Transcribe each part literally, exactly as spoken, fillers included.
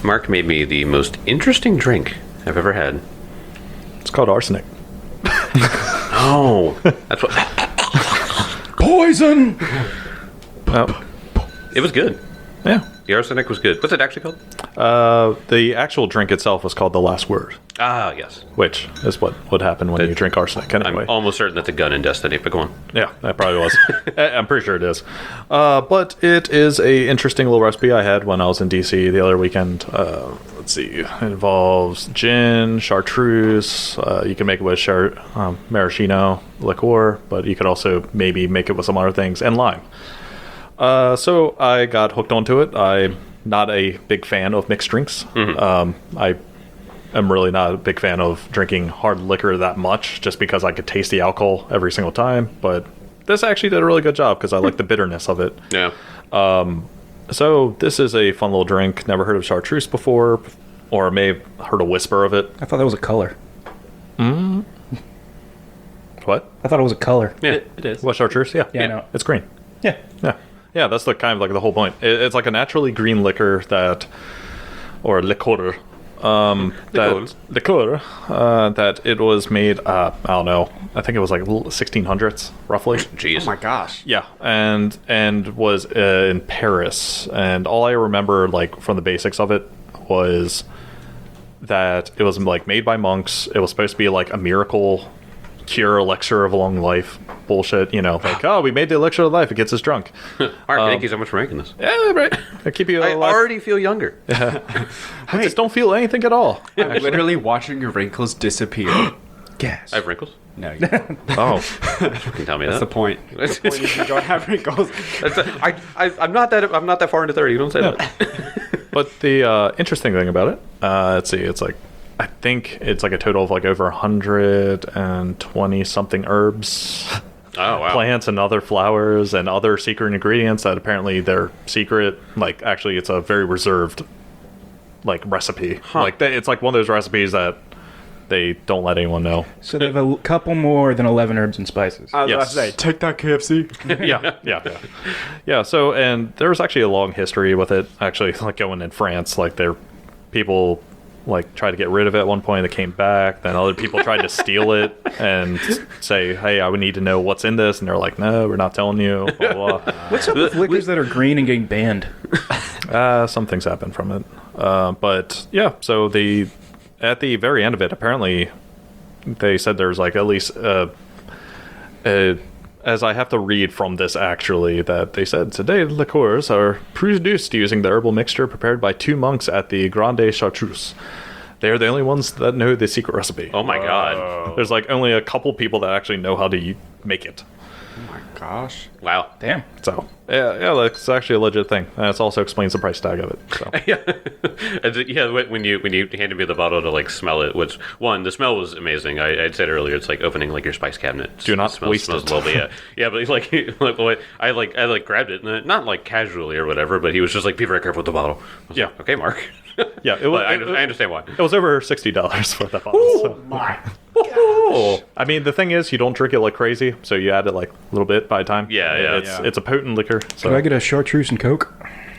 Mark made me the most interesting drink I've ever had. It's called arsenic. Oh, that's what. Poison! Oh, It was good. yeah. The arsenic was good. What's it actually called? Uh, the actual drink itself was called The Last Word, Ah, yes. which is what would happen when It- you drink arsenic anyway. I'm almost certain that's a gun in Destiny, but go on. Yeah, that probably was. I- I'm pretty sure it is. Uh, but it is a interesting little recipe I had when I was in D C the other weekend. Uh, let's see. It involves gin, chartreuse. Uh, you can make it with char- um, maraschino liqueur, but you could also maybe make it with some other things, and lime. Uh, so I got hooked onto it. I'm not a big fan of mixed drinks. Um, I am really not a big fan of drinking hard liquor that much, just because I could taste the alcohol every single time. But this actually did a really good job because I like the bitterness of it. Yeah. So this is a fun little drink. Never heard of chartreuse before, or may have heard a whisper of it. I thought that was a color. What? I thought it was a color. Yeah. It, it is. What chartreuse? Yeah, Yeah, I know. It's green. Yeah. Yeah, yeah. That's the kind of like the whole point. It, it's like a naturally green liquor that, or liqueur, um, that liqueur, uh, that it was made. Uh, I don't know. I think it was like sixteen hundreds, roughly. Jeez. Oh my gosh. Yeah, and and was uh, in Paris, and all I remember like from the basics of it was that it was like made by monks. It was supposed to be like a miracle cure, elixir of long life bullshit. You know, like oh, we made the elixir of life. It gets us drunk. Mark, thank you so much for making this. Yeah, right. I keep you I alive. already feel younger. I just don't feel anything at all. I'm literally watching your wrinkles disappear. Gas. I have wrinkles. No, you don't. Oh, You can tell me That's that. the point. The point is you don't have wrinkles. That's a, I, I, I'm not that. I'm not that far into thirty. You don't say that. but the uh, interesting thing about it, uh, let's see, it's like I think it's like a total of like over one hundred twenty something herbs, Oh wow. plants, and other flowers and other secret ingredients that apparently they're secret. Like actually, it's a very reserved like recipe. Like they, it's like one of those recipes that they don't let anyone know. So they have a l- couple more than eleven herbs and spices. I was about Yes. to say, take that K F C. yeah, yeah, yeah, yeah. So, and there was actually a long history with it. Actually, like going in France, like there, people like tried to get rid of it at one point. It came back. Then other people tried to steal it and say, "Hey, I would need to know what's in this," and they're like, "No, we're not telling you." Blah, blah, blah. What's up with liquors that are green and getting banned? Uh, some things happen from it. Uh, but yeah, so the at the very end of it, apparently they said there's like at least uh, uh, as I have to read from this actually, that they said today liqueurs are produced using the herbal mixture prepared by two monks at the Grande Chartreuse. They are the only ones that know the secret recipe. Oh my god. There's like only a couple people that actually know how to u- make it. Oh my gosh. Wow. Damn. So yeah, yeah, that's actually a legit thing. And it also explains the price tag of it. So. Yeah. And th- yeah. When you when you handed me the bottle to like smell it, which one the smell was amazing. I, I'd said earlier, it's like opening like your spice cabinet. Do not smells, waste smells it. a little bit. Yeah. Yeah. But like like well, I like I like grabbed it, and not like casually or whatever. But he was just like, be very careful with the bottle. I was Yeah. like, okay, Mark. Yeah, it was. But I, it- I understand why. It was over sixty dollars for that bottle. So. My. Oh. I mean, the thing is, you don't drink it like crazy, so you add it like a little bit by the time. Yeah, yeah, It's yeah. it's a potent liquor. So Could I get a chartreuse and coke?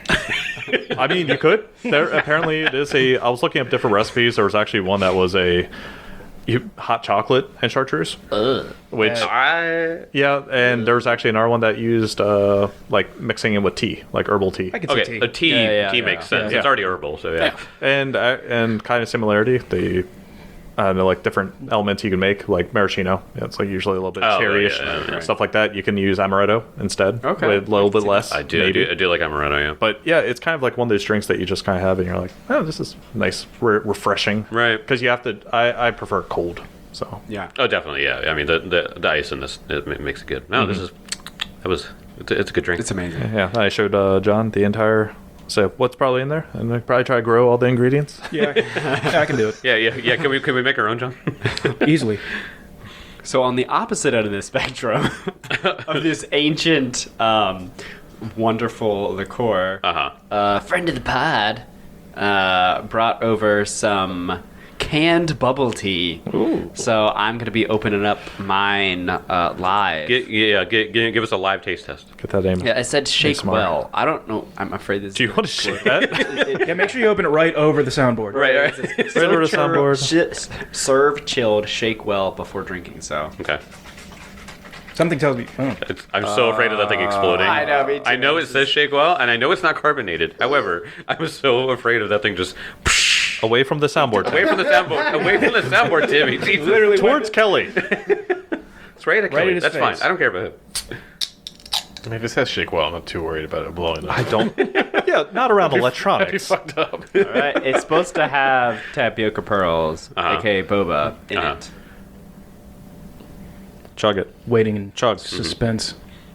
I mean, you could. There apparently it is a. I was looking up different recipes. There was actually one that was a you, hot chocolate and chartreuse. Which I yeah, and there's actually another one that used uh like mixing it with tea, like herbal tea. I could say okay. tea. A tea Yeah, yeah, tea yeah. makes sense. Yeah. It's already herbal, so yeah. And uh, and kind of similarity, the I don't know, like different elements you can make, like maraschino. Yeah, it's like usually a little bit Oh, cherryish, yeah, yeah, yeah. stuff like that. You can use amaretto instead, Okay. with a little bit less. I do, I maybe. do I do like amaretto, yeah. But yeah, it's kind of like one of those drinks that you just kind of have, and you're like, oh, this is nice, re- refreshing. Right. Because you have to. I, I prefer cold. So Yeah. Oh, definitely, yeah. I mean, the the, the ice in this it ma- makes it good. No, this is that was it's a, it's a good drink. It's amazing. yeah, I showed uh, John the entire. So what's probably in there, and I probably try to grow all the ingredients. Yeah, yeah, I can do it yeah, yeah, yeah. Can we can we make our own, John? easily. So on the opposite end of the spectrum of this ancient, um, wonderful liqueur, Uh huh. uh, friend of the pod uh, brought over some canned bubble tea. Ooh. So I'm going to be opening up mine uh, live. Get, yeah, get, get, give us a live taste test. Get that aim. yeah, it said shake smart. well. I don't know. I'm afraid this. Do you want to shake that? Yeah, make sure you open it right over the soundboard. Right, right. Right over the soundboard. Ch- serve chilled, shake well before drinking. So Okay. Something tells me. Oh. It's, I'm so afraid of that thing exploding. I know, me too. I know it says shake well, and I know it's not carbonated. However, I'm so afraid of that thing just Away from the soundboard. away from the soundboard. Away from the soundboard, Timmy. Jesus. Literally Towards Kelly. It's right at Right Kelly. at his That's face. fine. I don't care about him. I mean, if it says shake well, I'm not too worried about it blowing up. I don't. Yeah, not around That'd be electronics. fucked up. All right, it's supposed to have tapioca pearls, Uh-huh. aka boba, in Uh-huh. it. Chug it. Waiting in Chug. suspense.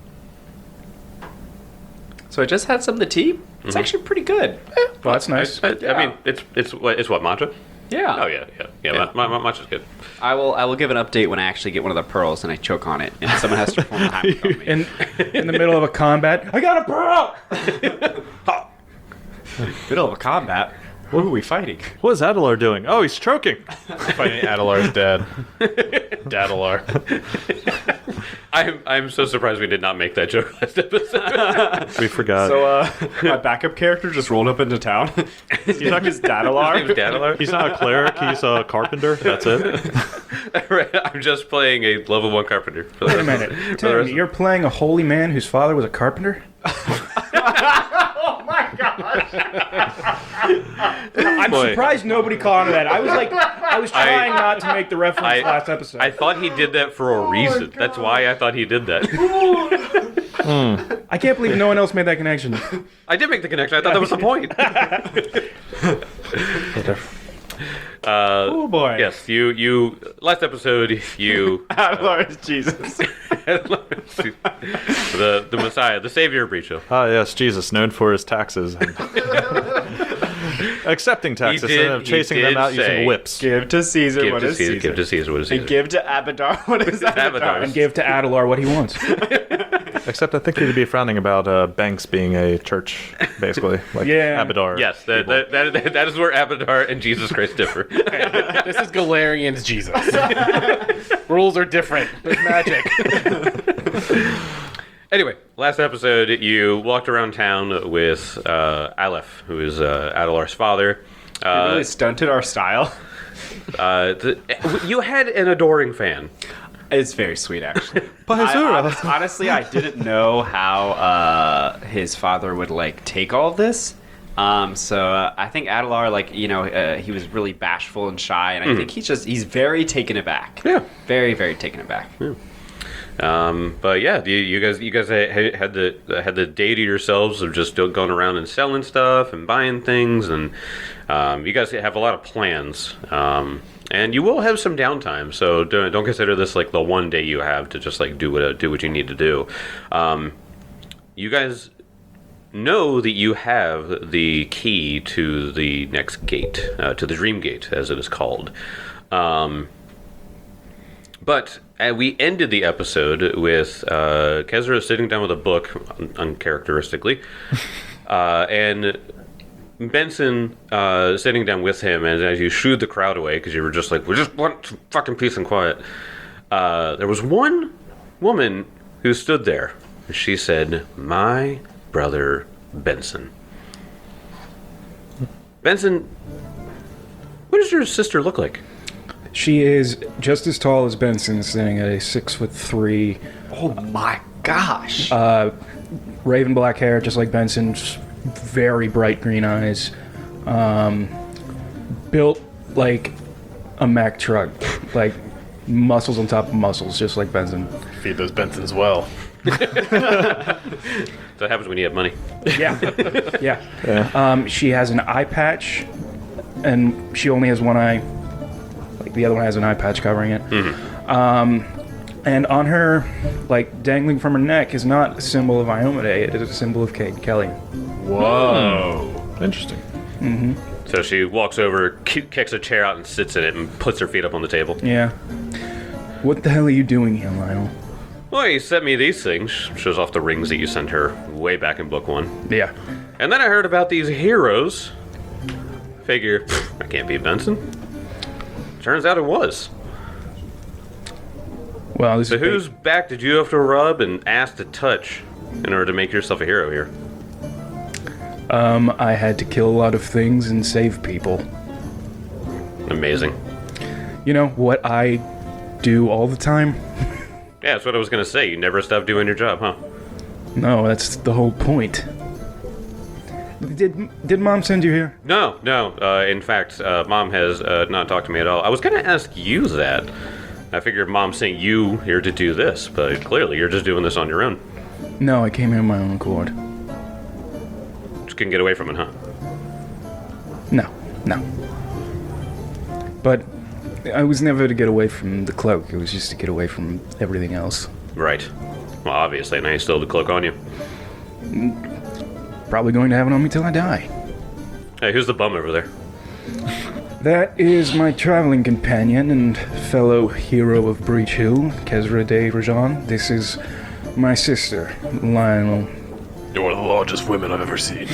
So I just had some of the tea. It's actually pretty good. Well, that's nice. I, I, I mean, it's it's what it's what matcha. Yeah. Oh yeah, yeah, yeah. Yeah. Ma- ma- ma- matcha's good. I will. I will give an update when I actually get one of the pearls and I choke on it, and someone has to perform the time on me. In in the middle of a combat, I got a pearl. Middle of a combat. What are we fighting? What is Adelar doing? Oh, he's choking. Fighting Adelar's dad. Dadelar. I'm I'm so surprised we did not make that joke last episode. We forgot. So, uh, my backup character just rolled up into town. His name is Dadelar. His name's Dadelar. He's not a cleric. He's a carpenter. That's it. Right, I'm just playing a level one carpenter. For the Wait a rest of- minute, for the Tim, rest of- you're playing a holy man whose father was a carpenter? I'm Boy. surprised nobody caught on to that. I was like, I was trying not to make the reference I, last episode. I thought he did that for a reason. That's why I thought he did that. I can't believe no one else made that connection. I did make the connection. I thought that was the point. Uh, Oh boy. yes, you you last episode you Dadelar is Jesus. the the Messiah, the Savior of Breachill. Ah, yes, Jesus, known for his taxes and accepting taxes did- instead of he chasing did them out say- using whips. Give to Caesar Give what to is Caesar, Caesar. give to Caesar what is Caesar. And give to Abadar what is Abadar. Abadar. And give to Adelar what he wants. Except I think he'd be frowning about uh, banks being a church, basically. Like Yeah. Abadar. Yes, that, that, that, that is where Abadar and Jesus Christ differ. This is Galarian's Jesus. Rules are different. There's magic. Anyway, last episode you walked around town with uh, Aleph, who is uh, Adelar's father. You Uh, really stunted our style. uh, the, you had an adoring fan. It's very sweet, actually. I, Bahazura. honest- honestly, I didn't know how uh, his father would like take all this. Um, so uh, I think Adelar, like you know, uh, he was really bashful and shy, and I think he's just he's very taken aback. Yeah. very very taken aback. Um, but yeah, you, you guys, you guys had, had the had the day to yourselves of just going around and selling stuff and buying things, and um, you guys have a lot of plans. Um, and you will have some downtime, so don't, don't consider this like the one day you have to just like do what do what you need to do. Um, you guys know that you have the key to the next gate, uh, to the Dream Gate, as it is called. Um, But uh, we ended the episode with uh, Kezra sitting down with a book, un- uncharacteristically, uh, and Benson uh, sitting down with him. And as you shooed the crowd away, because you were just like, we just want some fucking peace and quiet, uh, there was one woman who stood there. She said, "My brother Benson." Benson, what does your sister look like? She is just as tall as Benson, sitting at a six foot three, Oh my gosh! raven black hair, just like Benson, just very bright green eyes, um, built like a Mack truck, like muscles on top of muscles, just like Benson. Feed those Bensons well. That happens when you have money. Yeah, yeah. Um, she has an eye patch, and she only has one eye. Like the other one has an eye patch covering it. Um, and on her, like dangling from her neck, is not a symbol of Iomade. It is a symbol of Kate Kelly. Whoa. Interesting. So she walks over, ki- kicks a chair out, and sits in it, and puts her feet up on the table. Yeah. What the hell are you doing here, Lionel? Well, you sent me these things. Shows off the rings that you sent her way back in book one. Yeah. And then I heard about these heroes. Figure, pfft, I can't beat Benson. turns out it was. Well, this So is whose back did you have to rub and ask to touch in order to make yourself a hero here? um, I had to kill a lot of things and save people. Amazing. You know what I do all the time? Yeah, that's what I was gonna say. You never stop doing your job, huh? No, that's the whole point. Did did Mom send you here? No, no. Uh, in fact, uh, Mom has uh, not talked to me at all. I was gonna ask you that. I figured Mom sent you here to do this, but clearly you're just doing this on your own. No, I came here on my own accord. Just couldn't get away from it, huh? No, no. But I was never to get away from the cloak. It was just to get away from everything else. Right. Well, obviously, now you still have the cloak on you. Probably going to have it on me till I die. Hey, who's the bum over there? That is my traveling companion and fellow hero of Breach Hill, Kezra de Rajan. This is my sister, Lionel. You're one of the largest women I've ever seen.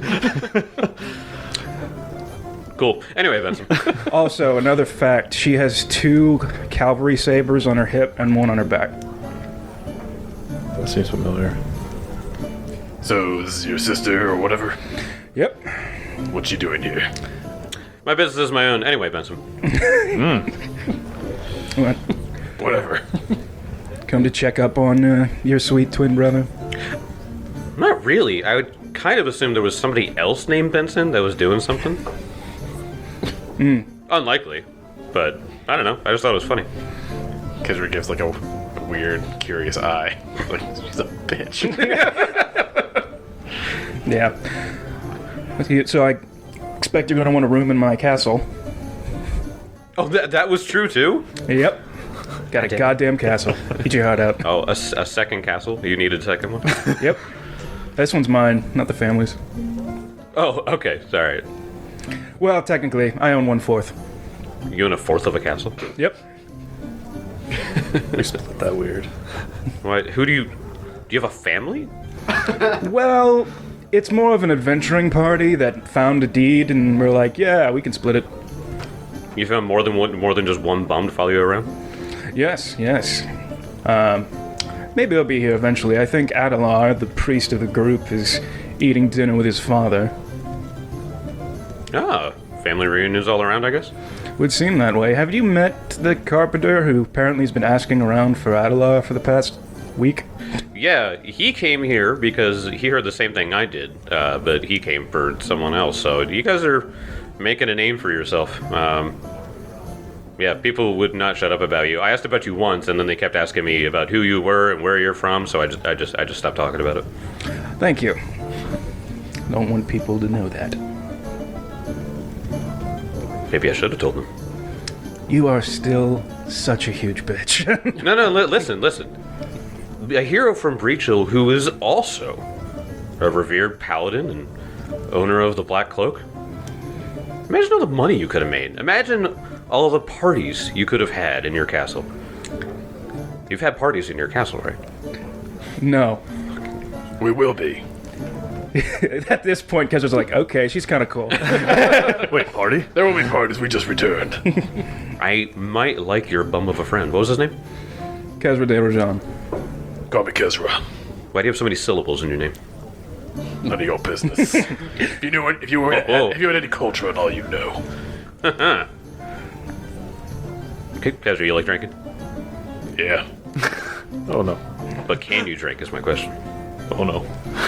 Cool. Anyway, Benson. Also, another fact, she has two cavalry sabers on her hip and one on her back. That seems familiar. So, this is your sister or whatever? Yep. What's she doing here? My business is my own. Anyway, Benson. What? Whatever. Come to check up on uh, your sweet twin brother? Not really. I would kind of assume there was somebody else named Benson that was doing something. Hmm. Unlikely. But, I don't know. I just thought it was funny. Kezra gives like a weird, curious eye. Like, she's a bitch. Yeah. Okay, so I expect you're going to want a room in my castle. Oh, that, that was true, too? Yep. Got a goddamn castle. Eat your heart out. Oh, a, s- a second castle? You needed a second one? Yep. This one's mine, not the family's. Oh, okay. Sorry. Well, technically, I own one fourth. You own a fourth of a castle? Yep. We split that weird. What? Who do you... Do you have a family? Well, it's more of an adventuring party that found a deed, and we're like, yeah, we can split it. You found more than one, more than just one bum to follow you around? Yes, yes. Um, maybe they'll be here eventually. I think Adelar, the priest of the group, is eating dinner with his father. Ah, family reunions all around, I guess? Would seem that way. Have you met the carpenter who apparently has been asking around for Adelar for the past week? Yeah, he came here because he heard the same thing I did, uh, but he came for someone else. So you guys are making a name for yourself. Um, yeah, people would not shut up about you. I asked about you once, and then they kept asking me about who you were and where you're from. So I just, I just, I just stopped talking about it. Thank you. Don't want people to know that. Maybe I should have told them. You are still such a huge bitch. No, no, li- listen, listen. A hero from Breach Hill who is also a revered paladin and owner of the Black Cloak. Imagine all the money you could have made. Imagine all the parties you could have had in your castle. You've had parties in your castle, right? No. We will be. At this point, Kezra's like, okay, she's kind of cool. Wait, party? There will be parties. We just returned. I might like your bum of a friend. What was his name? Kezra de Rajan. Call me Kezra. Why do you have so many syllables in your name? None of your business. if you knew, it- if you were, Oh. if you had any culture at all, you know. Okay, Kezra, you like drinking? Yeah. Oh no. But can you drink is my question. Oh no.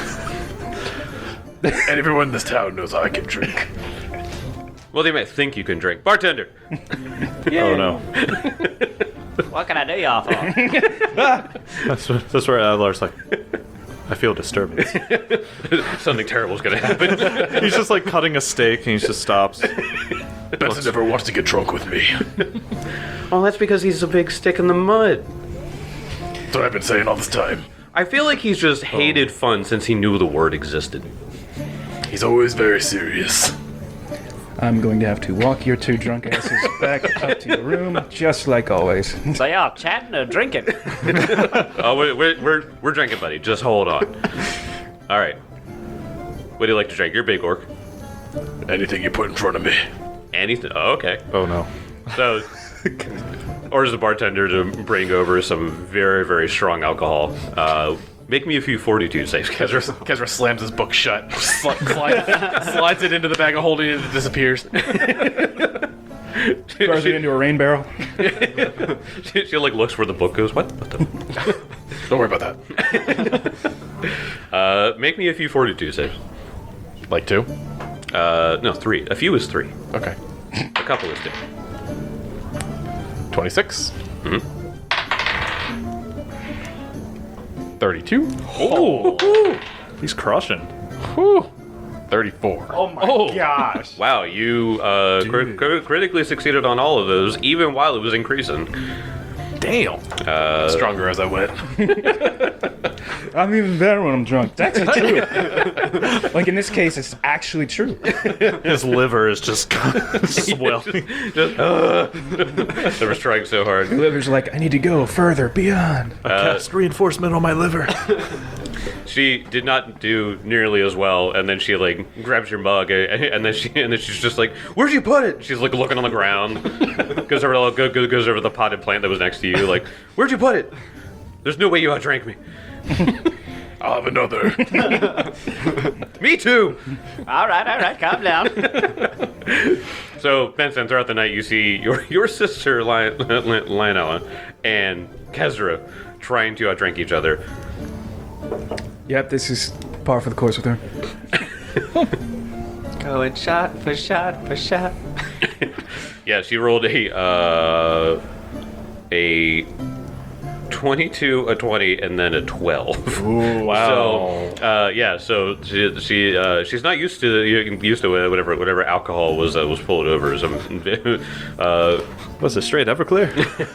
And everyone in this town knows I can drink. Well, they might think you can drink. Bartender! Oh no. What can I do y'all for? That's where, that's where Adlar's like, I feel disturbance. Something terrible is going to happen. He's just like cutting a steak and he just stops. Benson never wants to get drunk with me. Well, that's because he's a big stick in the mud. That's what I've been saying all this time. I feel like he's just hated fun since he knew the word existed. He's always very serious. I'm going to have to walk your two drunk asses back up to your room, just like always. So y'all chatting or drinking? Oh, we're, we're, we're, we're drinking, buddy. Just hold on. All right. What do you like to drink? You're a big orc. Anything you put in front of me. Anything? Oh, okay. Oh no. So, orders the bartender to bring over some very, very strong alcohol. Uh, make me a few fortitude saves, Kezra, Kezra. Kezra slams his book shut, sli- slide, slides it into the bag of holding, and it disappears. Throws it into a rain barrel. she, she like looks where the book goes. What? What the? Don't worry about that. Uh, make me a few fortitude saves. Like two? Uh, no, three. A few is three. Okay. A couple is two. twenty-six. thirty-two. Oh, he's crushing. Whew. thirty-four. Oh my gosh. Wow, you uh, cri- cri- critically succeeded on all of those, even while it was increasing. Damn. Uh, Stronger as I went. I'm even better when I'm drunk. That's true. Like in this case, it's actually true. His liver is just swelling. Just, uh, they were trying so hard. Liver's like, I need to go further, beyond. Cast reinforcement on my liver. She did not do nearly as well, and then she like grabs your mug, and, and then she and then she's just like, "Where'd you put it?" She's like looking on the ground, goes over to, goes, goes over the potted plant that was next to you, like, "Where'd you put it? There's no way you outdrank me." I'll have another. Me too. All right, all right, calm down. So Benson, throughout the night, you see your your sister Lion- Lionella and Kezra trying to outdrink each other. Yep, this is par for the course with her. Going shot for shot for shot. Yeah, she rolled a uh, a twenty-two, a twenty, and then a twelve. Ooh, wow. So uh, yeah, so she she uh, she's not used to used to whatever whatever alcohol was uh, was pulled over. So, uh, Was it straight Everclear?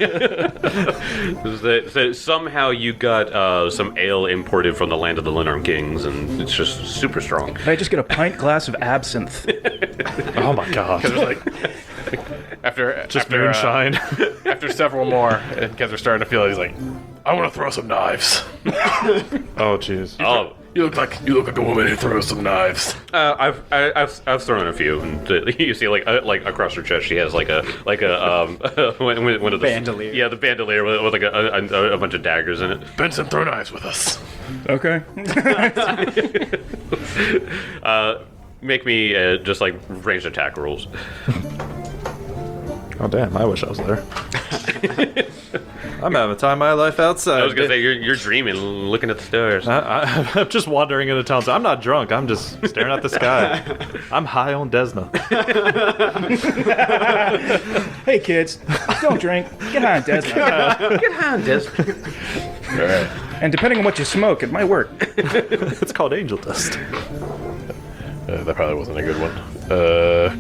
so, so somehow you got uh, some ale imported from the land of the Lenarm Kings, and it's just super strong. Can I just get a pint glass of absinthe? Oh my god. Kezra's like, after Just after, uh, moonshine. after several more, and Kezra's starting to feel it, he's like, I want to throw some knives. Oh jeez. Oh, You look like you look like a woman who throws some knives. uh, I've I, I've I've thrown a few, and uh, you see like uh, like across her chest, she has like a like a um one, one of the Bandolier. Yeah, the bandolier with, with like a, a, a bunch of daggers in it. Benson, throw knives with us. Okay. Uh, make me uh, just like ranged attack rolls. Oh damn, I wish I was there. I'm having time of my life outside. I was gonna say you're you're dreaming, looking at the stars. I, I, I'm just wandering into town. So I'm not drunk. I'm just staring at the sky. I'm high on Desna. Hey kids, don't drink. Get high on Desmond. Get behind this. All right. And depending on what you smoke, it might work. It's called angel dust. Uh, that probably wasn't a good one. Uh,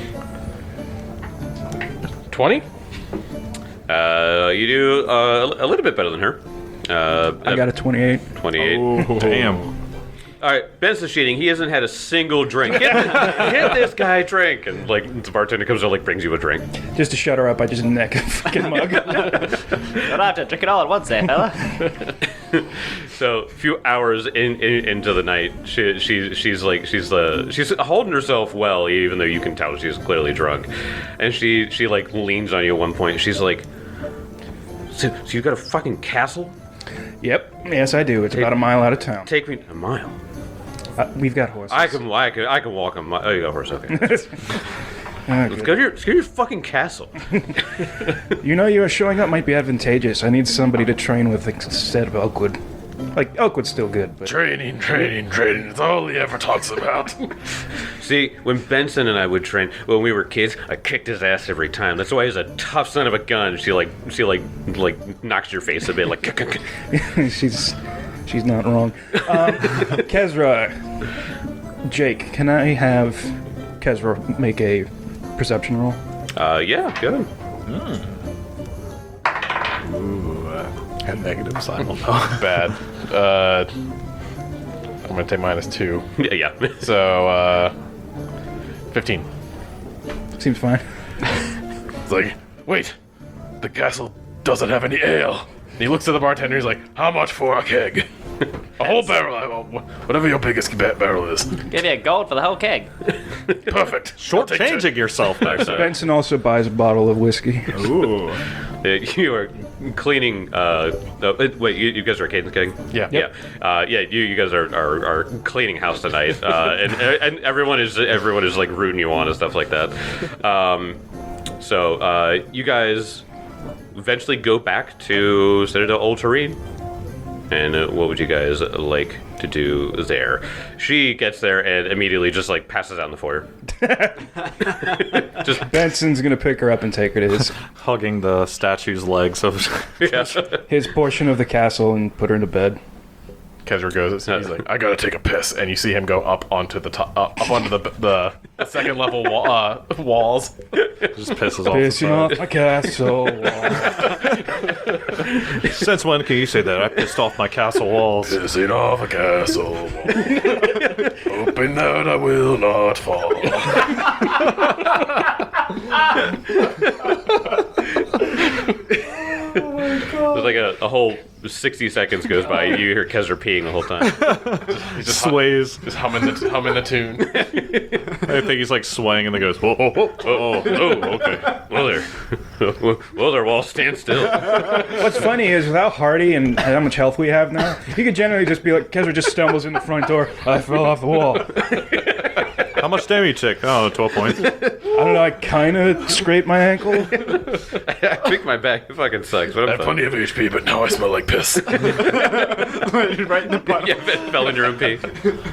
twenty. Uh, you do uh, a little bit better than her. Uh, I got a twenty-eight. twenty-eight. Oh, damn. All right, Benson's cheating. He hasn't had a single drink. Get, get this guy a drink, and like the bartender comes over, like brings you a drink. Just to shut her up, I just neck a fucking mug. You don't have to drink it all at once, eh, fella? So a few hours in, in into the night, she, she she's like she's uh she's holding herself well, even though you can tell she's clearly drunk, and she she like leans on you at one point. She's like, "So, so you got a fucking castle? Yep. Yes, I do. It's about a mile out of town. Take me a mile. Uh, we've got horses. I can I can I can walk a mile. Oh, you got a horse? Okay. Oh, Let's good. go to your let's go to your fucking castle. You know, you showing up might be advantageous. I need somebody to train with instead of Elkwood. Like, Elkwood's still good, but... Training, training, training. It's all he ever talks about. See, when Benson and I would train when we were kids, I kicked his ass every time. That's why he's a tough son of a gun. She like she like like knocks your face a bit, like. she's she's not wrong. Um, Kezra, Jake, can I have Kezra make a perception roll? Uh, yeah, good. And negatives, I don't know. Bad. Uh, I'm gonna take minus two. Yeah, yeah. So, uh, fifteen. Seems fine. It's like, wait, the castle doesn't have any ale. And he looks at the bartender. He's like, how much for a keg? A whole barrel. I- Whatever your biggest ba- barrel is. Give you gold for the whole keg. Perfect. Short I'll take changing that. yourself there, sir. Benson also buys a bottle of whiskey. Ooh. Uh, You are cleaning. Uh, uh, wait, you, you guys are Caden's King? Yeah. Yeah, uh, yeah. You, you guys are, are, are cleaning house tonight, uh, and and everyone is everyone is like rooting you on and stuff like that. Um, so uh, you guys eventually go back to Citadel Ultarine, and uh, what would you guys like to do there? She gets there and immediately just like passes out in the foyer. just Benson's gonna pick her up and take her to his Hugging the statue's legs of. yeah. his portion of the castle and put her into bed. Kezra goes. He's like, I gotta take a piss, and you see him go up onto the top, uh, up onto the the, the second level wall, uh, walls. Just pisses off. Pissing the off side. my castle. Since when can you say that? I pissed off my castle walls. Pissing off a castle wall, hoping that I will not fall. There's like a, a whole sixty seconds goes by. You hear Kezra peeing the whole time. He's just Sways. Just humming the humming the tune. I think he's like swaying and then goes, whoa, whoa, whoa, oh, oh, okay. Well, there. Well, their walls stand still. What's funny is without Hardy and how much health we have now, you could generally just be like, Kezra just stumbles in the front door. I fell off the wall. How much damage you take? Oh, twelve points. I don't know. I kind of scraped my ankle. I think my back fucking sucks. But I I'm have fine. plenty of H P, but now I smell like piss. Right in the bottom. Yeah, it fell in your own pee.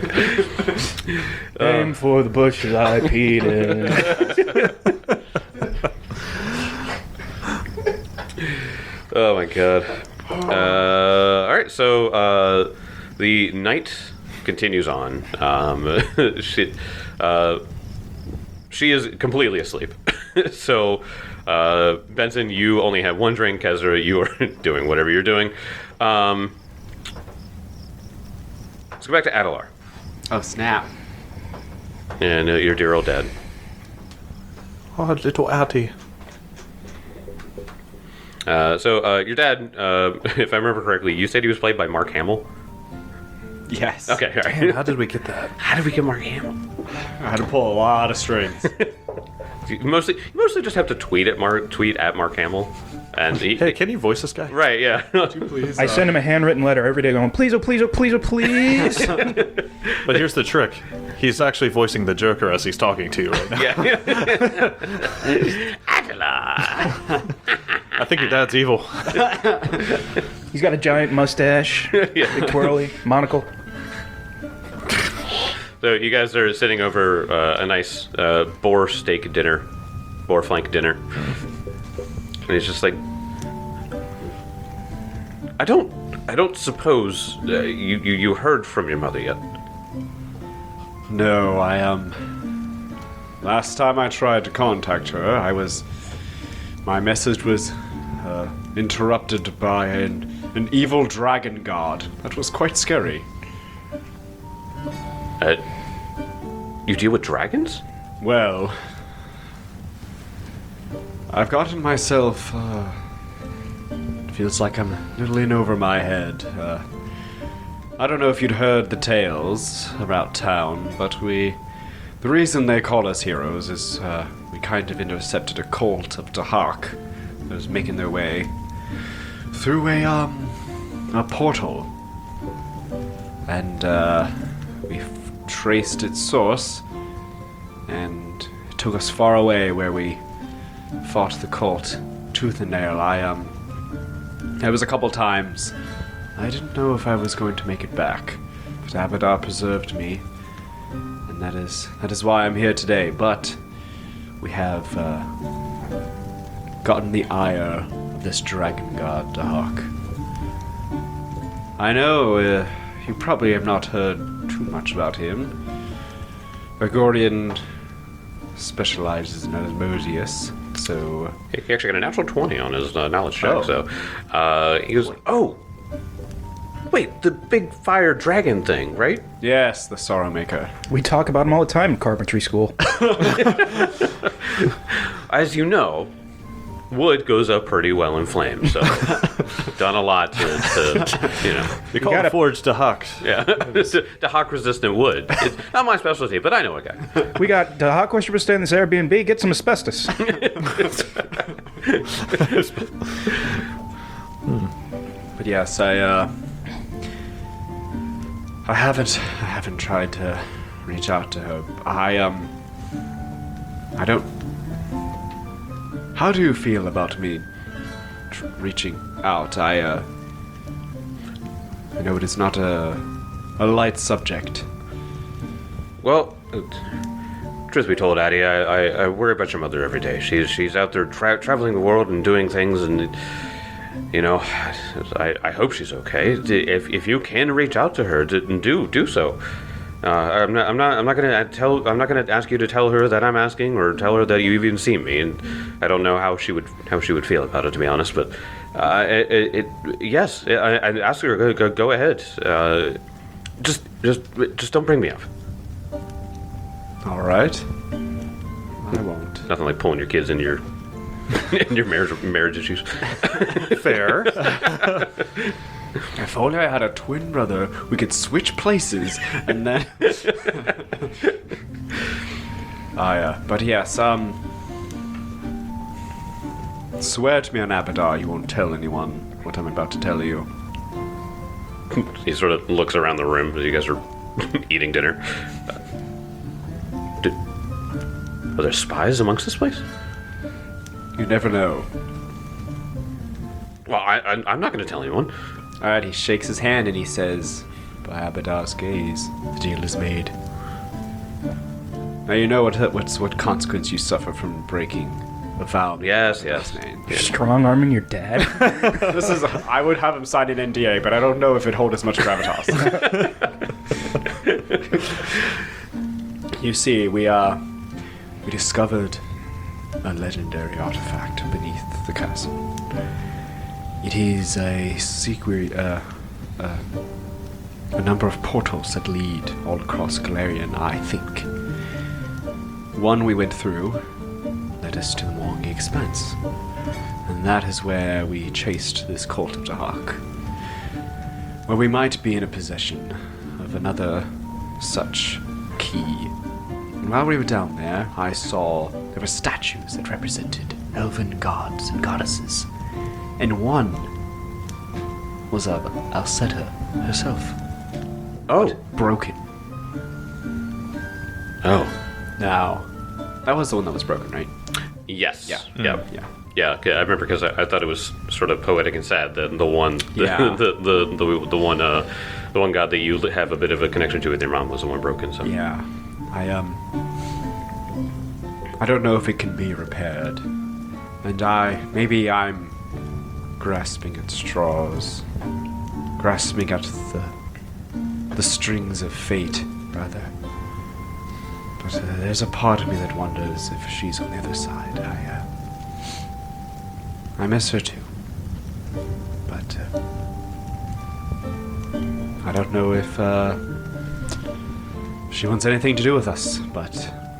Aim for the bushes I peed in. Oh my god. Uh, all right, so uh, the night continues on. Um, she, uh, she is completely asleep. so, uh, Benson, you only have one drink. Kezra, you are doing whatever you're doing. Um, let's go back to Adelar Oh, snap. and uh, your dear old dad. Oh, little Atty. Uh, so, uh, your dad, uh, if I remember correctly, you said he was played by Mark Hamill. Yes. Okay, all right. Man, how did we get that? How did we get Mark Hamill? I had to pull a lot of strings. You mostly, you mostly just have to tweet at Mark, tweet at Mark Hamill, and he, Hey, can you voice this guy? right, yeah. Please. I send him a handwritten letter every day going, please, oh, please, oh, please, oh, please. But here's the trick. He's actually voicing the Joker as he's talking to you right now. yeah. Adela. I think your dad's evil. He's got a giant mustache, big twirly, monocle. So you guys are sitting over uh, a nice uh, boar steak dinner, boar flank dinner, and he's just like, I don't, I don't suppose uh, you, you you heard from your mother yet. No, I um. Last time I tried to contact her, I was. My message was uh, interrupted by an, an evil dragon god. That was quite scary. Uh, you deal with dragons? Well, I've gotten myself. Uh, it feels like I'm a little in over my head. Uh, I don't know if you'd heard the tales about town, but we. The reason they call us heroes is uh, we kind of intercepted a cult of Dahak that was making their way through a, um, a portal. And, uh, we traced its source, and it took us far away where we fought the cult tooth and nail. I, um, there was a couple times I didn't know if I was going to make it back, but Abadar preserved me, and that is that is why I'm here today. But we have uh, gotten the ire of this dragon god Dahak. I know uh, you probably have not heard too much about him. Gregorian specializes in Asmodeus, so He actually got a natural twenty on his uh, knowledge check. Oh. So uh, he was, oh, wait, the big fire dragon thing, right? yes, the Sorrow Maker. We talk about him all the time in carpentry school. As you know, wood goes up pretty well in flames. So done a lot to, to you know. They call gotta- it forged to Huck. Yeah, to, to hawk-resistant wood. It's not my specialty, but I know a guy. We got the hot question to stay in this Airbnb. Get some asbestos. But yes, I uh, I haven't I haven't tried to reach out to her. I um, I don't. How do you feel about me tr- reaching out? I uh, I know it is not a a light subject. Well, uh, truth be told, Addie, I, I, I worry about your mother every day. She's she's out there tra- traveling the world and doing things, and you know, I, I hope she's okay. If if you can reach out to her, do do so. Uh, I'm not I'm not I'm not gonna tell I'm not gonna ask you to tell her that I'm asking or tell her that you even seen me, and I don't know how she would how she would feel about it, to be honest. But uh, it, it, it yes, I, I ask her go, go, go ahead. Uh, just just just don't bring me up. All right. I won't. Nothing like pulling your kids into your in your marriage marriage issues. Fair. If only I had a twin brother, we could switch places, and then. Ah, yeah. But yes, um. Swear to me on Abadar you won't tell anyone what I'm about to tell you. He sort of looks around the room as you guys are eating dinner. Uh, do, are there spies amongst this place? You never know. Well, I, I, I'm not going to tell anyone. Alright, he shakes his hand and he says, by Abadar's gaze, the deal is made. Now you know what what's, what consequence you suffer from breaking a vow. Yes, yes. Name. Strong arming your dad. This is. I would have him sign an N D A, but I don't know if it hold as much gravitas. You see, we uh, we discovered a legendary artifact beneath the castle. It is a secret, uh, uh, a number of portals that lead all across Galarian, I think. One we went through led us to the Morngi Expanse. And that is where we chased this cult of Dahak. Where we might be in a possession of another such key. And while we were down there, I saw there were statues that represented elven gods and goddesses. And one was of Alceta herself. Oh. Broken. Oh. Now, that was the one that was broken, right? Yes. Yeah. Yeah. Yeah. Yeah, okay, I remember because I, I thought it was sort of poetic and sad that the one, the Yeah. the, the, the, the one, uh, the one god that you have a bit of a connection to with your mom was the one broken. So Yeah. I, um... I don't know if it can be repaired. And I... Maybe I'm grasping at straws. Grasping at the... the strings of fate, rather. But uh, there's a part of me that wonders if she's on the other side. I, uh... I miss her too. But, uh... I don't know if, uh... she wants anything to do with us, but...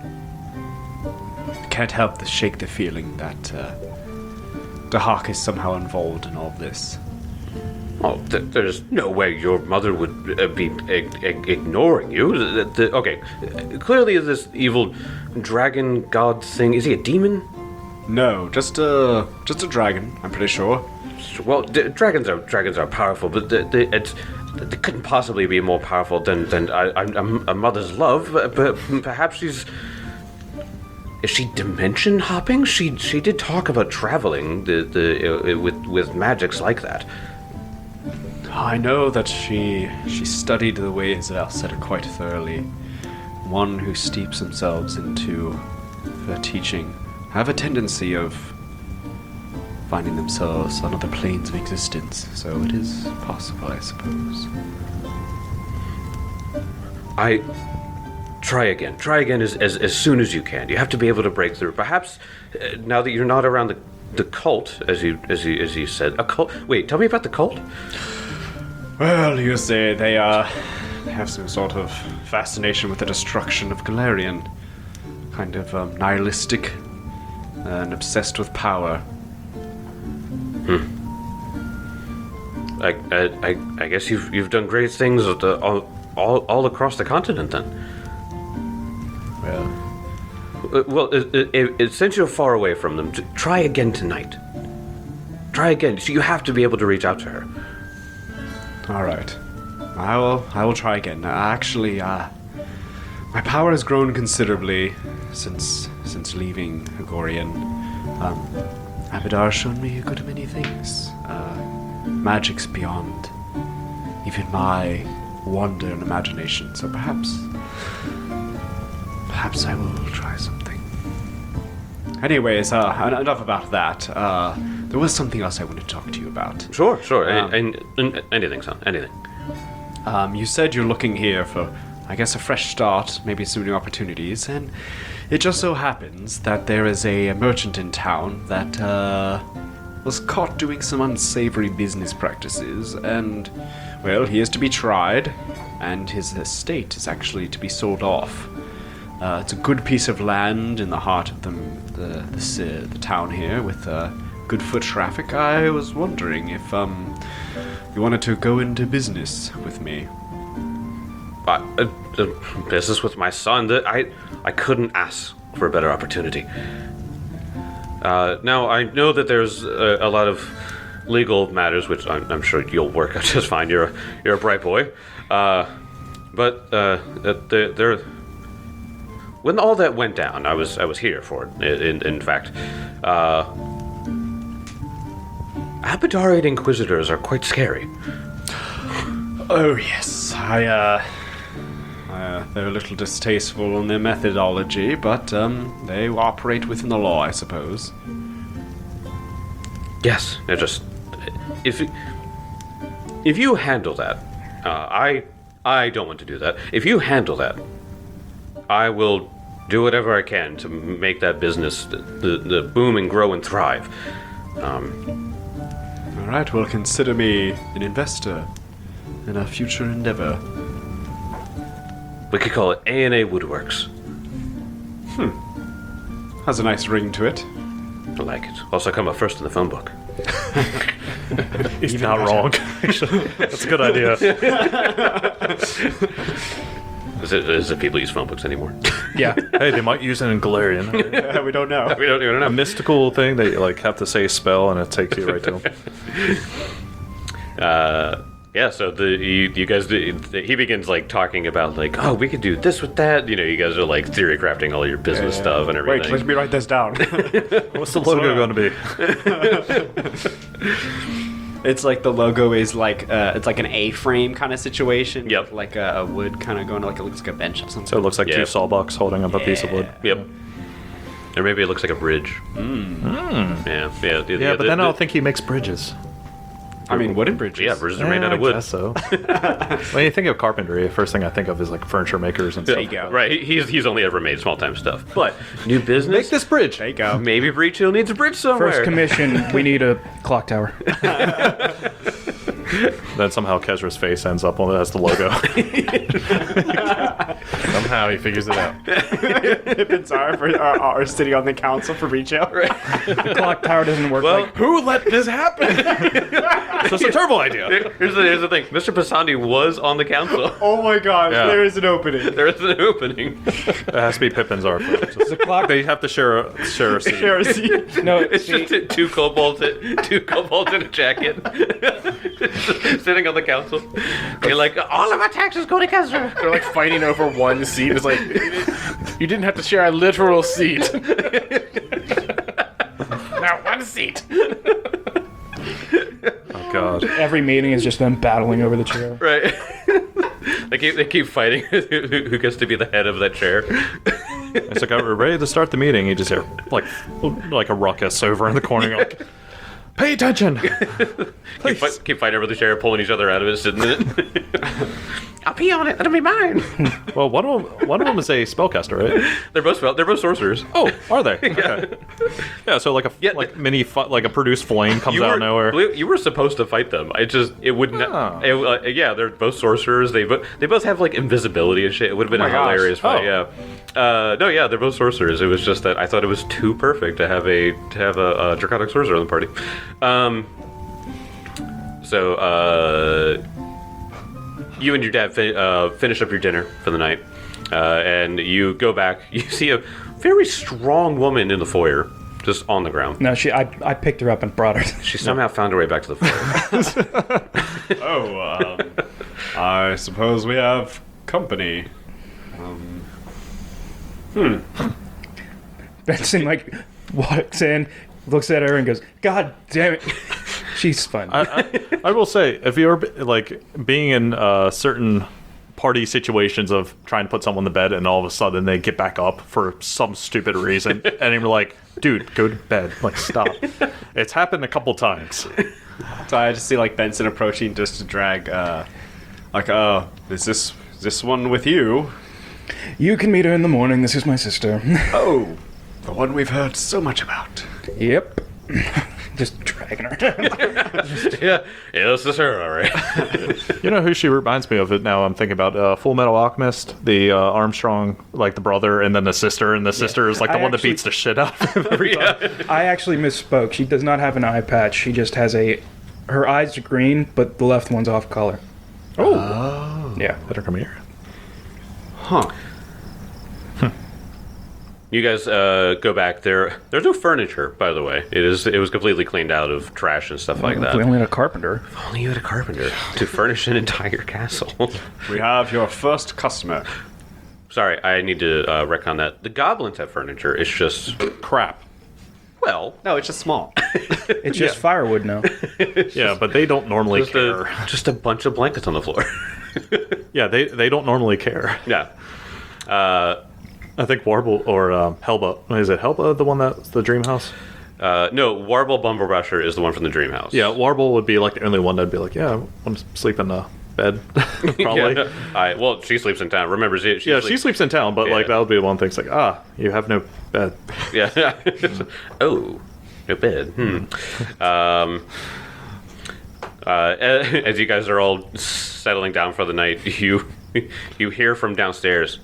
I can't help but shake the feeling that, uh... Dahak is somehow involved in all of this. Oh, th- there's no way your mother would uh, be ig- ig- ignoring you. The, the, okay, clearly this evil dragon god thing, is he a demon? No, just a... just a dragon, I'm pretty sure. Well, d- dragons are dragons are powerful, but the, the, it's, they couldn't possibly be more powerful than than I, I, a mother's love. But, but perhaps she's is she dimension hopping? She she did talk about traveling the the uh, with with magics like that. I know that she she studied the ways of Alceta quite thoroughly. One who steeps themselves into her teaching have a tendency of finding themselves on other planes of existence, so it is possible, I suppose. I try again. Try again as, as as soon as you can. You have to be able to break through. Perhaps uh, now that you're not around the the cult, as you as you as you said, a cult. Wait, tell me about the cult. Well, you say they uh have some sort of fascination with the destruction of Galarian, kind of um, nihilistic and obsessed with power. I, I, I, I guess you've you've done great things at the, all, all all across the continent then. Yeah. Uh, Well, it, it, it, since you're far away from them, t- try again tonight. Try again. So you have to be able to reach out to her. All right. I will. I will try again. Uh, actually, uh, my power has grown considerably since since leaving Hagorian. Um, Abidar's shown me a good many things. Uh, magic's beyond even my wonder and imagination. So perhaps, perhaps I will try something. Anyways, uh, en- enough about that. Uh, there was something else I wanted to talk to you about. Sure, sure. Um, and, and, and anything, son. Anything. Um, you said you're looking here for, I guess, a fresh start, maybe some new opportunities, and it just so happens that there is a merchant in town that uh, was caught doing some unsavory business practices, and, well, he is to be tried, and his estate is actually to be sold off. Uh, it's a good piece of land in the heart of the the, the, ci- the town here with uh, good foot traffic. I was wondering if um, you wanted to go into business with me. I, uh, uh, business with my son. That I I couldn't ask for a better opportunity. Uh, now I know that there's a, a lot of legal matters, which I'm, I'm sure you'll work out just fine. You're a, you're a bright boy, uh, but uh, there, there. When all that went down, I was I was here for it. In, in fact, uh, Abadarian Inquisitors are quite scary. Oh yes, I uh, uh, they're a little distasteful in their methodology, but um, they operate within the law, I suppose. Yes, it just if if you handle that, uh, I I don't want to do that. If you handle that, I will do whatever I can to make that business the, the, the boom and grow and thrive. Um, All right, well, consider me an investor in a future endeavor. we could call it A and A Woodworks. Has a nice ring to it. I like it. Also, come up first in the phone book. He's not wrong. Actually, that's a good idea. Is it, is it people use phone books anymore? Yeah. Hey, they might use it in Galarian. we don't know. we don't even know. A mystical thing that you like have to say a spell and it takes you right to them. Uh, yeah, so the you, you guys, the, he begins like talking about like, oh, we could do this with that. You know, you guys are like theory crafting all your business stuff and everything. Wait, let me write this down. What's the logo going to be? It's like the logo is like uh, it's like an A-frame kind of situation. Yep. with, Like a, a wood kind of going like it looks like a bench of something. So it looks like Yeah. two sawbucks holding up a piece of wood. Yep. Or maybe it looks like a bridge. Mm. Yeah, yeah. the- Yeah, the- but then the- I don't think he makes bridges. I mean, wooden bridges. Yeah, bridges are made Eh, out of I wood. guess so. When you think of carpentry, the first thing I think of is like furniture makers and stuff. There you go. Right, he- he's he's only ever made small time stuff. But new business. Make this bridge. There you go. Maybe Breach Hill needs a bridge somewhere. First commission, we need a clock tower. Then somehow Kezra's face ends up on it as the logo. Somehow he figures it out. Pippins are, for, are, are sitting on the council for reach out. The clock tower doesn't work Well, like Who let this happen? So it's a terrible idea. here's the, here's the thing. Mister Passandi was on the council. Oh my gosh, Yeah. there is an opening. There is an opening. It has to be Pippin's art. the clock. They have to share a share a seat. Share a seat. No, It's see, just two kobolds, two kobolds in a jacket, sitting on the council. You're like, all of our taxes go to Kesra. They're like fighting over one seat. It's like you didn't have to share a literal seat. Now one seat. Oh god. every meeting is just them battling over the chair. Right. they keep they keep fighting who, who gets to be the head of that chair. It's like, we're ready to start the meeting. You just hear like like a ruckus over in the corner. You're like, pay attention. keep, fight, keep fighting over the chair, pulling each other out of it, sitting in it. I'll pee on it. That'll be mine. Well, one of them, one of them is a spellcaster, right? they're both spell- they're both sorcerers. Oh, are they? Okay. Yeah. So like a Yeah, like th- mini fu- like a produced flame comes You out were, of nowhere. believe- you were supposed to fight them. I just it would not. Oh. it, uh, yeah, they're both sorcerers. They both they both have like invisibility and shit. It would have been Oh a my gosh. hilarious fight. Oh. Yeah. Uh, no, yeah, they're both sorcerers. It was just that I thought it was too perfect to have a to have a, a draconic sorcerer in the party. Um. So, uh, you and your dad fi- uh, finish up your dinner for the night, uh, and you go back. You see a very strong woman in the foyer, just on the ground. No, she. I, I picked her up and brought her. She somehow found her way back to the foyer. Oh, um, I suppose we have company. Benson like walks in, looks at her, and goes, "God damn it, she's fun." I, I, I will say, if you're like being in uh, certain party situations of trying to put someone to bed and all of a sudden they get back up for some stupid reason, and you're like, dude, go to bed. Like, stop. It's happened a couple times. So I just see like Benson approaching just to drag, uh, like, uh, is this is this one with you? You can meet her in the morning. This is my sister. Oh, the one we've heard so much about. Yep. Just dragging her. yeah, yeah, this is her, all right. You know who she reminds me of? It now I'm thinking about uh, Full Metal Alchemist, the uh, Armstrong, like the brother, and then the sister, and the sister is like the I one actually- that beats the shit out of him every time. I actually misspoke. She does not have an eye patch. She just has a. Her eyes are green, but the left one's off color. Oh, Yeah. better come here. Huh. You guys uh, go back there. There's no furniture, by the way. It is. It was completely cleaned out of trash and stuff like that. We only had a carpenter. Only you had a carpenter to furnish an entire castle. We have your first customer. Sorry, I need to uh, retcon that. The goblins have furniture. It's just Crap. well, No, it's just small. It's just firewood now. Yeah, but they don't normally just care. a, just a bunch of blankets on the floor. Yeah, they they don't normally care. yeah. Uh, I think Warble or um, Helba. Is it Helba the one that's the dream house? uh, no, Warble Bumblebrusher is the one from the Dream House. Yeah, Warble would be like the only one that'd be like, yeah, I want to sleep in the bed. Probably. Yeah. I, well, she sleeps in town. Remember, she, she Yeah, sleeps- she sleeps in town, but like Yeah. that would be one thing. It's like, ah, you have no bed. Yeah. oh, no bed. Hmm. um, uh, as you guys are all settling down for the night, you you hear from downstairs.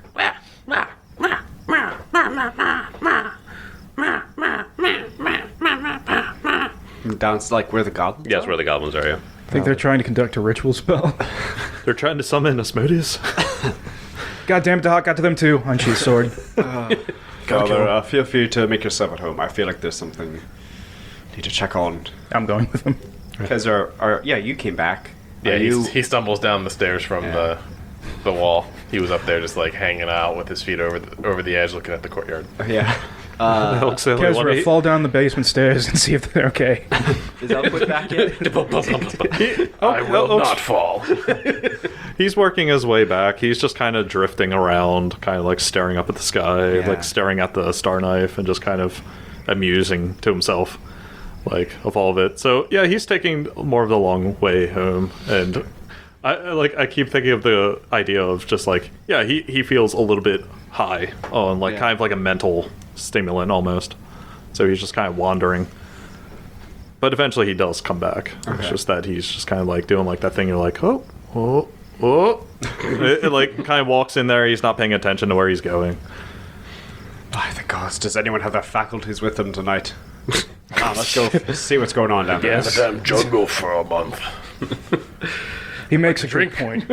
Down like where the goblins. Yeah, that's where the goblins are. Yeah. I think they're trying to conduct a ritual spell. They're trying to summon Asmodeus. God damn it, the hawk got to them too. Unsheathed sword. Father, uh, feel free to make yourself at home. I feel like there's something need to check on. I'm going with them. Because our, our, yeah, you came back. Yeah, Are you? he's, he stumbles down the stairs from Yeah. the the wall. He was up there just like hanging out with his feet over the, over the edge, looking at the courtyard. Yeah. That looks the only one. Kezra, He- fall down the basement stairs and see if they're okay. Is Elwood back yet? I will oh, not fall. He's working his way back. He's just kind of drifting around, kind of like staring up at the sky, Yeah. like staring at the star knife, and just kind of amusing to himself, like of all of it. So yeah, he's taking more of the long way home, and I I, like I keep thinking of the idea of just like yeah, he he feels a little bit high on like Yeah. kind of like a mental stimulant almost. So he's just kind of wandering. But eventually he does come back. It's Okay. just that he's just kind of like doing like that thing. You're like, oh, oh, oh. it, it, like kind of walks in there. He's not paying attention to where he's going. By the gods, does anyone have their faculties with them tonight? Ah, let's go see what's going on down there. Yes. Damn jungle for a month. He makes a good point.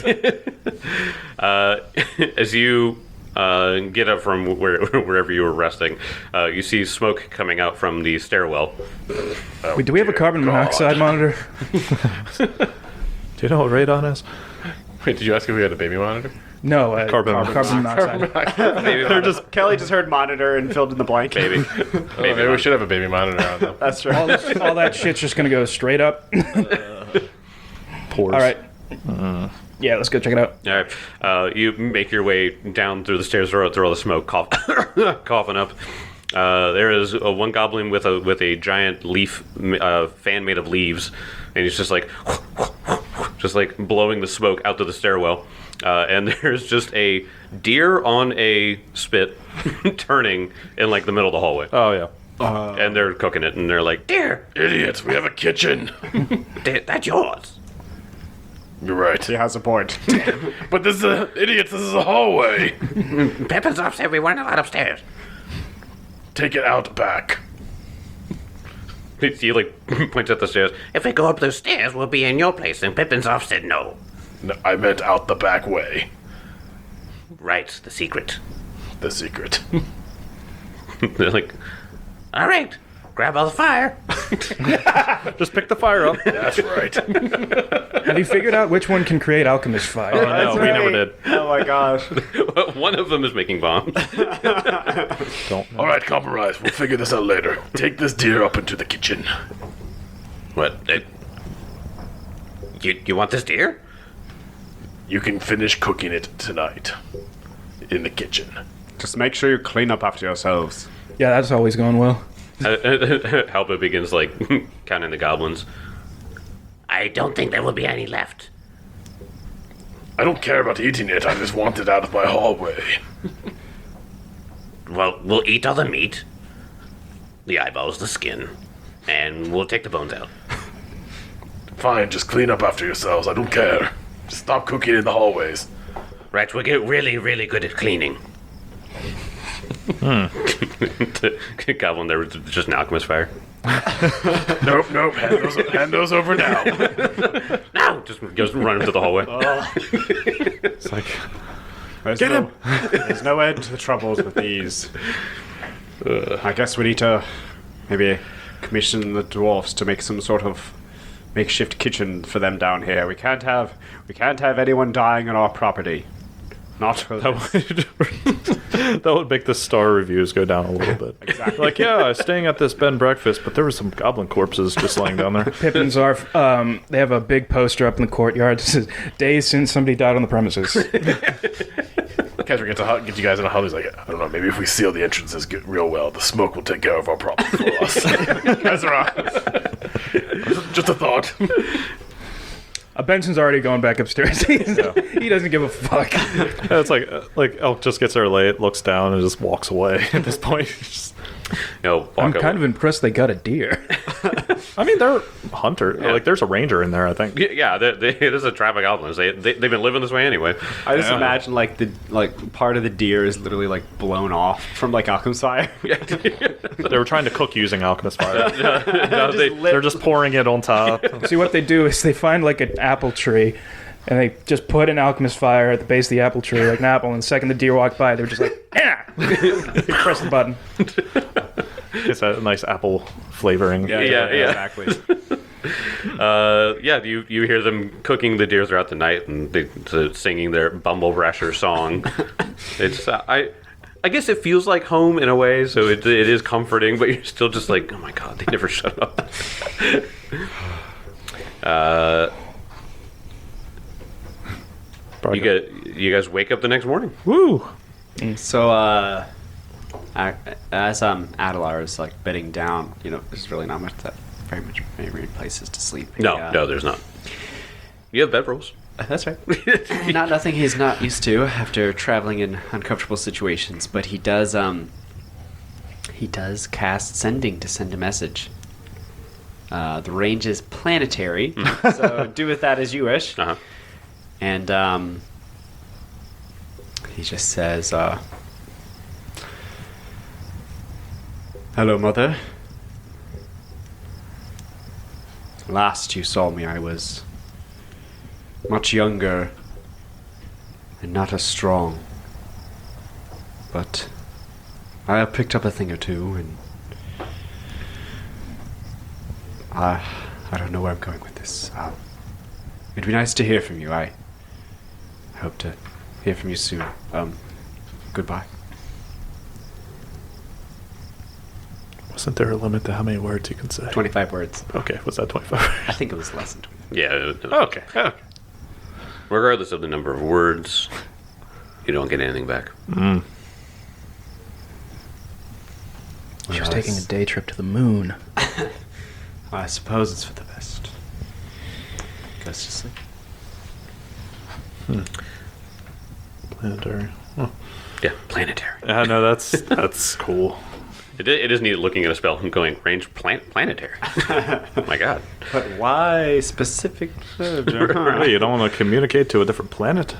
Uh, as you uh, get up from where, wherever you were resting, uh, you see smoke coming out from the stairwell. Wait, do we have a carbon monoxide monitor? Do you know what radon is? Wait, did you ask if we had a baby monitor? No, uh, Carbon carbon, monoxide. monoxide. Maybe, They're just Kelly just heard monitor and filled in the blank. maybe. Oh, maybe we should have a baby monitor on them. That's all, right. this, all that shit's just gonna go straight up. Pores. All right. Yeah, let's go check it out. All right. Uh, you make your way down through the stairs through, through all the smoke, cough, coughing up. Uh, there is uh, one goblin with a with a giant leaf uh, fan made of leaves, and he's just like just like blowing the smoke out to the stairwell. Uh, and there's just a deer on a spit turning in like the middle of the hallway. Oh yeah. And they're cooking it, and they're like, "Dear, Idiots, we have a kitchen. dear, that's yours." You're right. He has a point. But this is a, idiots, this is a hallway. Pippin's upstairs. We weren't allowed upstairs. Take it out back. He like points at the stairs. If we go up those stairs, we'll be in your place. And Pippin's off said no. No, I meant out the back way. Right, the secret. The secret. They're like, all right, grab all the fire. Just pick the fire up. That's right. Have you figured out which one can create alchemist fire? no, we never did. Oh my gosh. One of them is making bombs. Don't. All right, compromise. We'll figure this out later. Take this deer up into the kitchen. What? It, you you want this deer? You can finish cooking it tonight in the kitchen. Just make sure you clean up after yourselves. Yeah, that's always going well. Halba begins like counting the goblins. I don't think there will be any left. I don't care about eating it. I just want it out of my hallway. Well, we'll eat all the meat, the eyeballs, the skin, and we'll take the bones out. Fine, just clean up after yourselves. I don't care. Just stop cooking in the hallways. Right, we'll get really, really good at cleaning. Hmm. Goblin, there was just an alchemist fire. Nope, nope. Hand those, hand those over now. No! Just goes running to the hallway. It's like There's Get no, him! There's no end to the troubles with these. Uh, I guess we need to maybe commission the dwarfs to make some sort of makeshift kitchen for them down here. We can't have we can't have anyone dying on our property. Not for that would, that would make the star reviews go down a little bit. Exactly. Like, yeah, I was staying at this bed and breakfast, but there were some goblin corpses just lying down there. Pippins are, um, they have a big poster up in the courtyard that says, days since somebody died on the premises. Kesra gets, a, gets you guys in a huddle. He's like, I don't know, maybe if we seal the entrances good, real well, the smoke will take care of our problem for us. Kesra. Just a thought. Uh, Benson's already going back upstairs. He's- He doesn't give a fuck. Yeah, it's like uh, like Elk just gets there late, looks down, and just walks away. At this point, Just- You know, walk I'm over. kind of impressed they got a deer. I mean, they're hunter. Like, there's a ranger in there, I think. Yeah, yeah they, they, it is a tribe of goblins. They, they, they've been living this way anyway. I just Yeah. imagine like the like part of the deer is literally like blown off from like alchemist fire. They were trying to cook using alchemist fire. No, they, They're just pouring it on top. See, what they do is they find like an apple tree, and they just put an alchemist fire at the base of the apple tree, like an apple, and the second the deer walked by, they're just like, yeah! They press the button. It's a nice apple flavoring. yeah, yeah. exactly. Uh, yeah, you you hear them cooking the deer throughout the night and they, uh, singing their Bumble Rasher song. It's uh, I I guess it feels like home in a way, so it it is comforting, but you're still just like, oh my god, they never shut up. uh, you get you guys wake up the next morning. Woo! So, uh, I, as um Adelar is like bedding down, you know, there's really not much that very much very places to sleep. No, He, uh, no, there's not. You have bed rolls. That's right. Not nothing he's not used to after traveling in uncomfortable situations, but he does um he does cast sending to send a message. Uh, the range is planetary, so do with that as you wish. Uh huh. And um he just says, uh Hello, Mother. Last you saw me, I was much younger and not as strong. But I have picked up a thing or two, and I, I don't know where I'm going with this. Um, it'd be nice to hear from you. I hope to hear from you soon. Um, goodbye. Wasn't there a limit to how many words you can say? twenty-five words. Okay, was that twenty-five? I think it was less than twenty. Yeah. Okay. okay. Regardless of the number of words, you don't get anything back. Mm. She was taking a day trip to the moon. I suppose it's for the best. Goes to sleep. Planetary. Yeah, planetary. Yeah, no, that's that's cool. It, i- it is neat looking at a spell and going range plant planetary. My God. But why specific? Hey, you don't want to communicate to a different planet?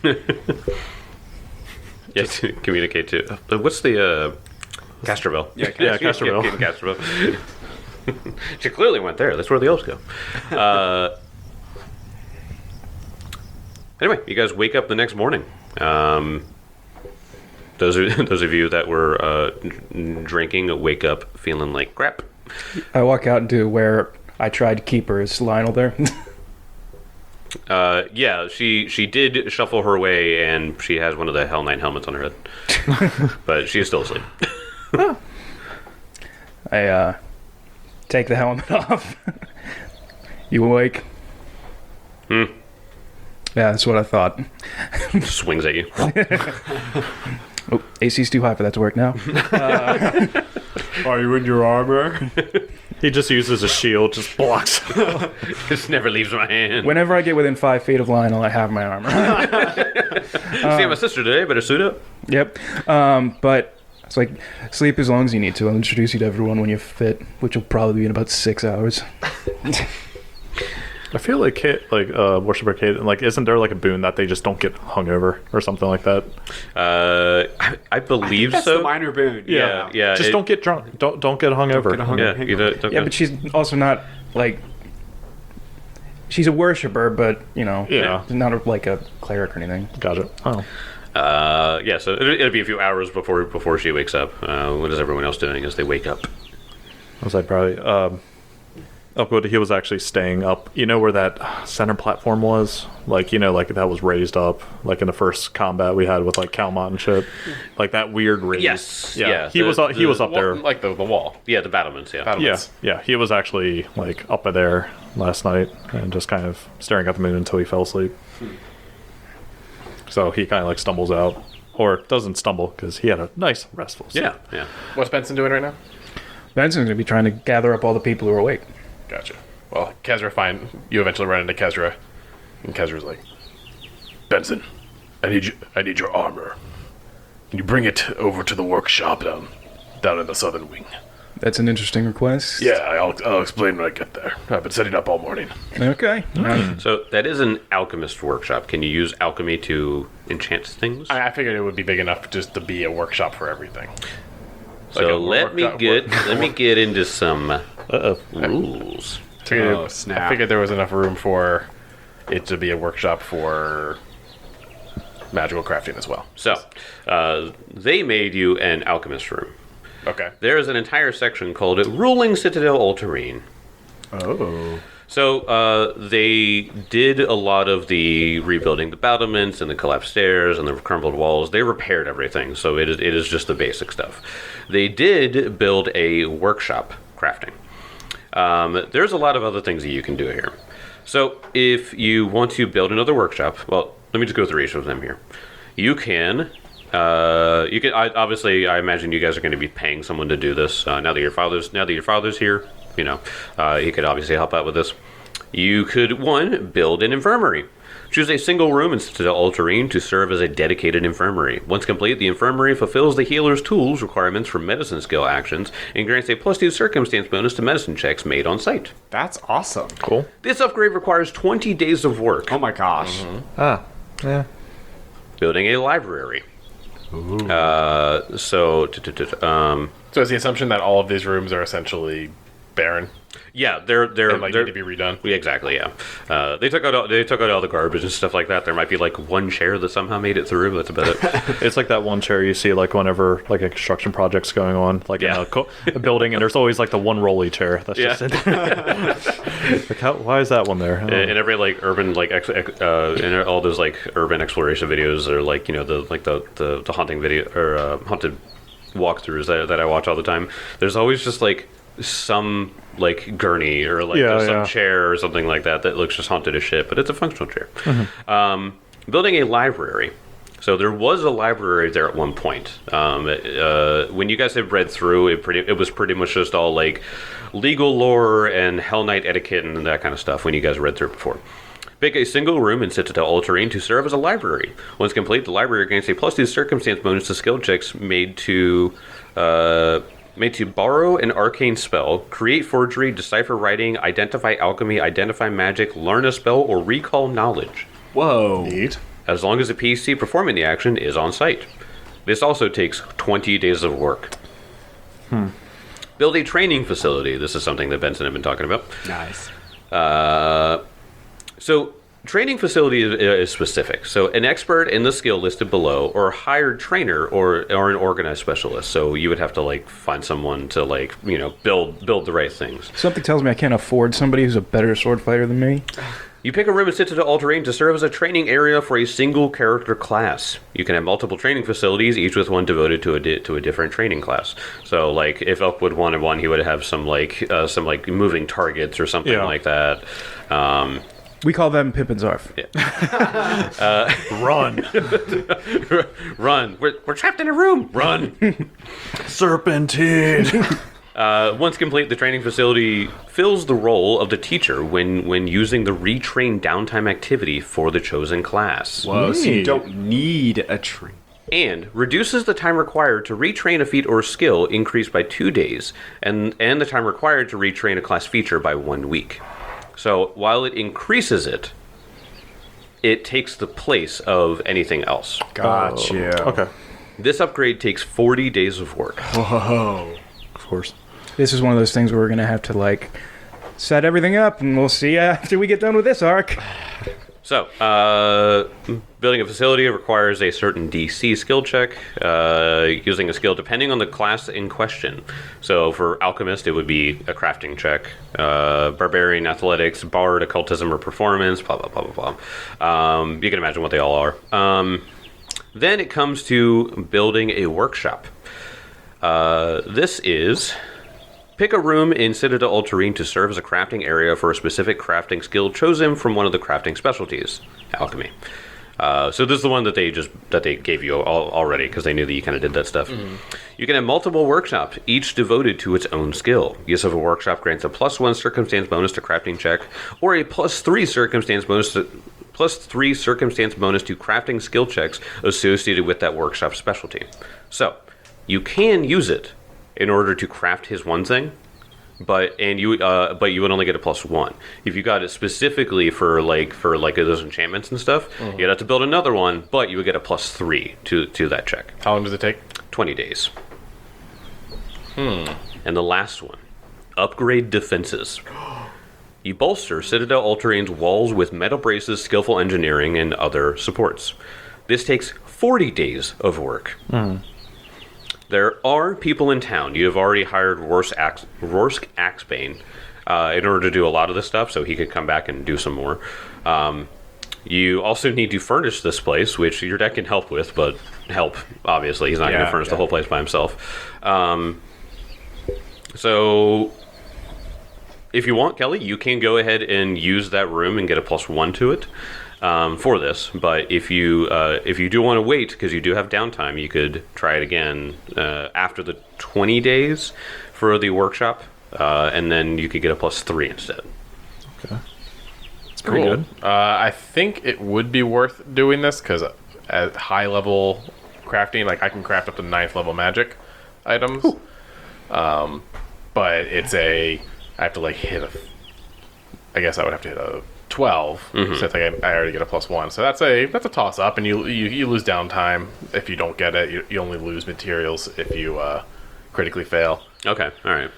Yes, communicate to. Uh, what's the uh, Castroville? Yeah, Yeah, Castroville. Castroville. She clearly went there. That's where the elves go. Uh, anyway, you guys wake up the next morning. Um, those of those of you that were uh, n- drinking wake up feeling like crap. I walk out into where I tried to keep her. Is Lionel there? Uh, yeah, she she did shuffle her way, and she has one of the Hell Knight helmets on her head, but she's still asleep. I uh, take the helmet off. You awake? Hmm. Yeah, that's what I thought. Swings at you. Oh, A C's too high for that to work now. Are you in your armor? He just uses a shield, just blocks. This never leaves my hand. Whenever I get within five feet of Lionel, I have my armor. See my sister today. Better suit up. Yep. Um, but it's like, sleep as long as you need to. I'll introduce you to everyone when you're fit, which will probably be in about six hours. I feel like Kate, like uh, worshiper Kate, like isn't there like a boon that they just don't get hungover or something like that? Uh, I, I believe That's so. the minor boon. yeah, yeah. Just it- don't get drunk. Don't don't get hungover. get hung- Yeah, you don't, don't Yeah, go- but she's also not, like, she's a worshiper, but, you know, Yeah. not a, like a cleric or anything. Gotcha. Oh, Uh, yeah. So it'll, it'll be a few hours before before she wakes up. Uh, what is everyone else doing as they wake up? I was like probably. Um, Elkwood, he was actually staying up. You know where that center platform was? Like, you know, like that was raised up, like in the first combat we had with like Calmont and shit. Like that weird raise. Yes, Yeah. yeah, he the- was up, he the was up there. Like the, the wall. Yeah, the battlements. Yeah. Yeah, Battlements. yeah. He was actually like up there last night and just kind of staring at the moon until he fell asleep. So he kind of like stumbles out, or doesn't stumble because he had a nice restful sleep. Yeah, yeah. What's Benson doing right now? Benson's going to be trying to gather up all the people who are awake. Gotcha. Well, Kezra find you eventually run into Kezra, and Kezra's like, Benson, I need you. I need your armor. Can you bring it over to the workshop down, down in the southern wing? That's an interesting request. Yeah, I'll, I'll explain when I get there. I've been setting up all morning. Okay. Uh, So that is an alchemist workshop. Can you use alchemy to enchant things? I, I figured it would be big enough just to be a workshop for everything. so like a let me workshop- get let me get into some Uh-oh. rules. I figured, Oh, snap. I figured there was enough room for it to be a workshop for magical crafting as well. So uh, they made you an alchemist room. Okay. There is an entire section called Ruling Citadel All Terrain. Oh. So uh, they did a lot of the rebuilding the battlements and the collapsed stairs and the crumbled walls. They repaired everything, so it is, it is just the basic stuff. They did build a workshop crafting. Um, there's a lot of other things that you can do here. So if you want to build another workshop, well, let me just go through each of them here. You can... Uh, you can I, obviously. I imagine you guys are going to be paying someone to do this. Uh, now that your father's now that your father's here, you know, uh, he could obviously help out with this. You could one build an infirmary. Choose a single room in Citadel All Terrain to serve as a dedicated infirmary. Once complete, the infirmary fulfills the healer's tools requirements for medicine skill actions and grants a plus two circumstance bonus to medicine checks made on site. That's awesome. Cool. This upgrade requires twenty days of work. Oh my gosh. Ah, yeah. Building a library. Uh, so, t- t- t- um, So is the assumption that all of these rooms are essentially barren yeah, they're they're and like they're need to be redone? Yeah, exactly. Yeah, uh, they took out all, they took out all the garbage and stuff like that. There might be like one chair that somehow made it through. That's about it. It's like that one chair you see like whenever like a construction project's going on, like Yeah. in a, co- a building, and there's always like the one rolly chair that's Yeah. just in there. Like how, why is that one there? I don't in know. in every like urban like ex, ex- uh, in all those like urban exploration videos or like you know the like the the, the haunting video or uh, haunted walkthroughs that, that I watch all the time. There's always just like some like gurney or like Yeah, some yeah. chair or something like that that looks just haunted as shit, but it's a functional chair. Um, building a library. So there was a library there at one point. Um, uh, when you guys have read through it, pretty it was pretty much just all like legal lore and Hell Knight etiquette and that kind of stuff. When you guys read through it before, Pick a single room in Citadel Ultramarine to serve as a library. Once complete, the library gains a plus two circumstance bonus to skill checks made to uh, made to borrow an arcane spell, create forgery, decipher writing, identify alchemy, identify magic, learn a spell, or recall knowledge. Whoa. Neat. As long as the P C performing the action is on site. This also takes twenty days of work. Hmm. Build a training facility. This is something that Benson had been talking about. Nice. Uh, so, training facility is, is specific. So, an expert in the skill listed below, or a hired trainer, or or an organized specialist. So, you would have to like find someone to like you know build build the right things. Something tells me I can't afford somebody who's a better sword fighter than me. You pick a room in Citadel Ultramarine to serve as a training area for a single character class. You can have multiple training facilities, each with one devoted to a di- to a different training class. So, like, if Upwood wanted one, he would have some like uh, some like moving targets or something Yeah. like that. Um, We call them Pip and Zarf. Run. run! We're, we're trapped in a room. Run! Serpentine. Uh, once complete, the training facility fills the role of the teacher when when using the retrain downtime activity for the chosen class. Whoa, so you Neat. don't need a tree. And reduces the time required to retrain a feat or skill increased by two days, and, and the time required to retrain a class feature by one week. So while it increases it, it takes the place of anything else. Gotcha. Okay. This upgrade takes forty days of work. Whoa. Of course. This is one of those things where we're going to have to, like, set everything up, and we'll see after we get done with this arc. So, uh, building a facility requires a certain D C skill check, uh, using a skill depending on the class in question. So, for Alchemist, it would be a crafting check. Uh, Barbarian, Athletics, Bard, Occultism, or Performance, blah, blah, blah, blah, blah. Um, you can imagine what they all are. Um, then it comes to building a workshop. Uh, this is... Pick a room in Citadel Ultramarine to serve as a crafting area for a specific crafting skill chosen from one of the crafting specialties, alchemy. Uh, so this is the one that they just that they gave you all, already because they knew that you kind of did that stuff. Mm-hmm. You can have multiple workshops, each devoted to its own skill. Use of a workshop grants a plus one circumstance bonus to crafting check, or a plus three circumstance bonus to plus three circumstance bonus to crafting skill checks associated with that workshop specialty. So you can use it in order to craft his one thing, but and you uh, but you would only get a plus one. If you got it specifically for like for like those enchantments and stuff, mm-hmm. you'd have to build another one, but you would get a plus three to to that check. How long does it take? Twenty days. Hmm. And the last one, upgrade defenses. You bolster Citadel Ultramarine's walls with metal braces, skillful engineering, and other supports. This takes forty days of work. Mm. There are people in town. You have already hired Rorsk, Axe, Rorsk Axebane uh, in order to do a lot of this stuff, so he could come back and do some more. Um, you also need to furnish this place, which your deck can help with, but help, obviously. He's not going Yeah, to furnish yeah. the whole place by himself. Um, so, if you want, Kelly, you can go ahead and use that room and get a plus one to it. Um, for this, but if you uh, if you do want to wait because you do have downtime, you could try it again uh, after the twenty days for the workshop, uh, and then you could get a plus three instead. Okay. It's pretty Cool. good. Uh, I think it would be worth doing this because at high level crafting, like I can craft up to ninth level magic items. Um, but it's a I have to like hit a. I guess I would have to hit a twelve Mm-hmm. since I, I already get a plus one. So that's a that's a toss up, and you you, you lose downtime if you don't get it. You, you only lose materials if you uh, critically fail. Okay, all right.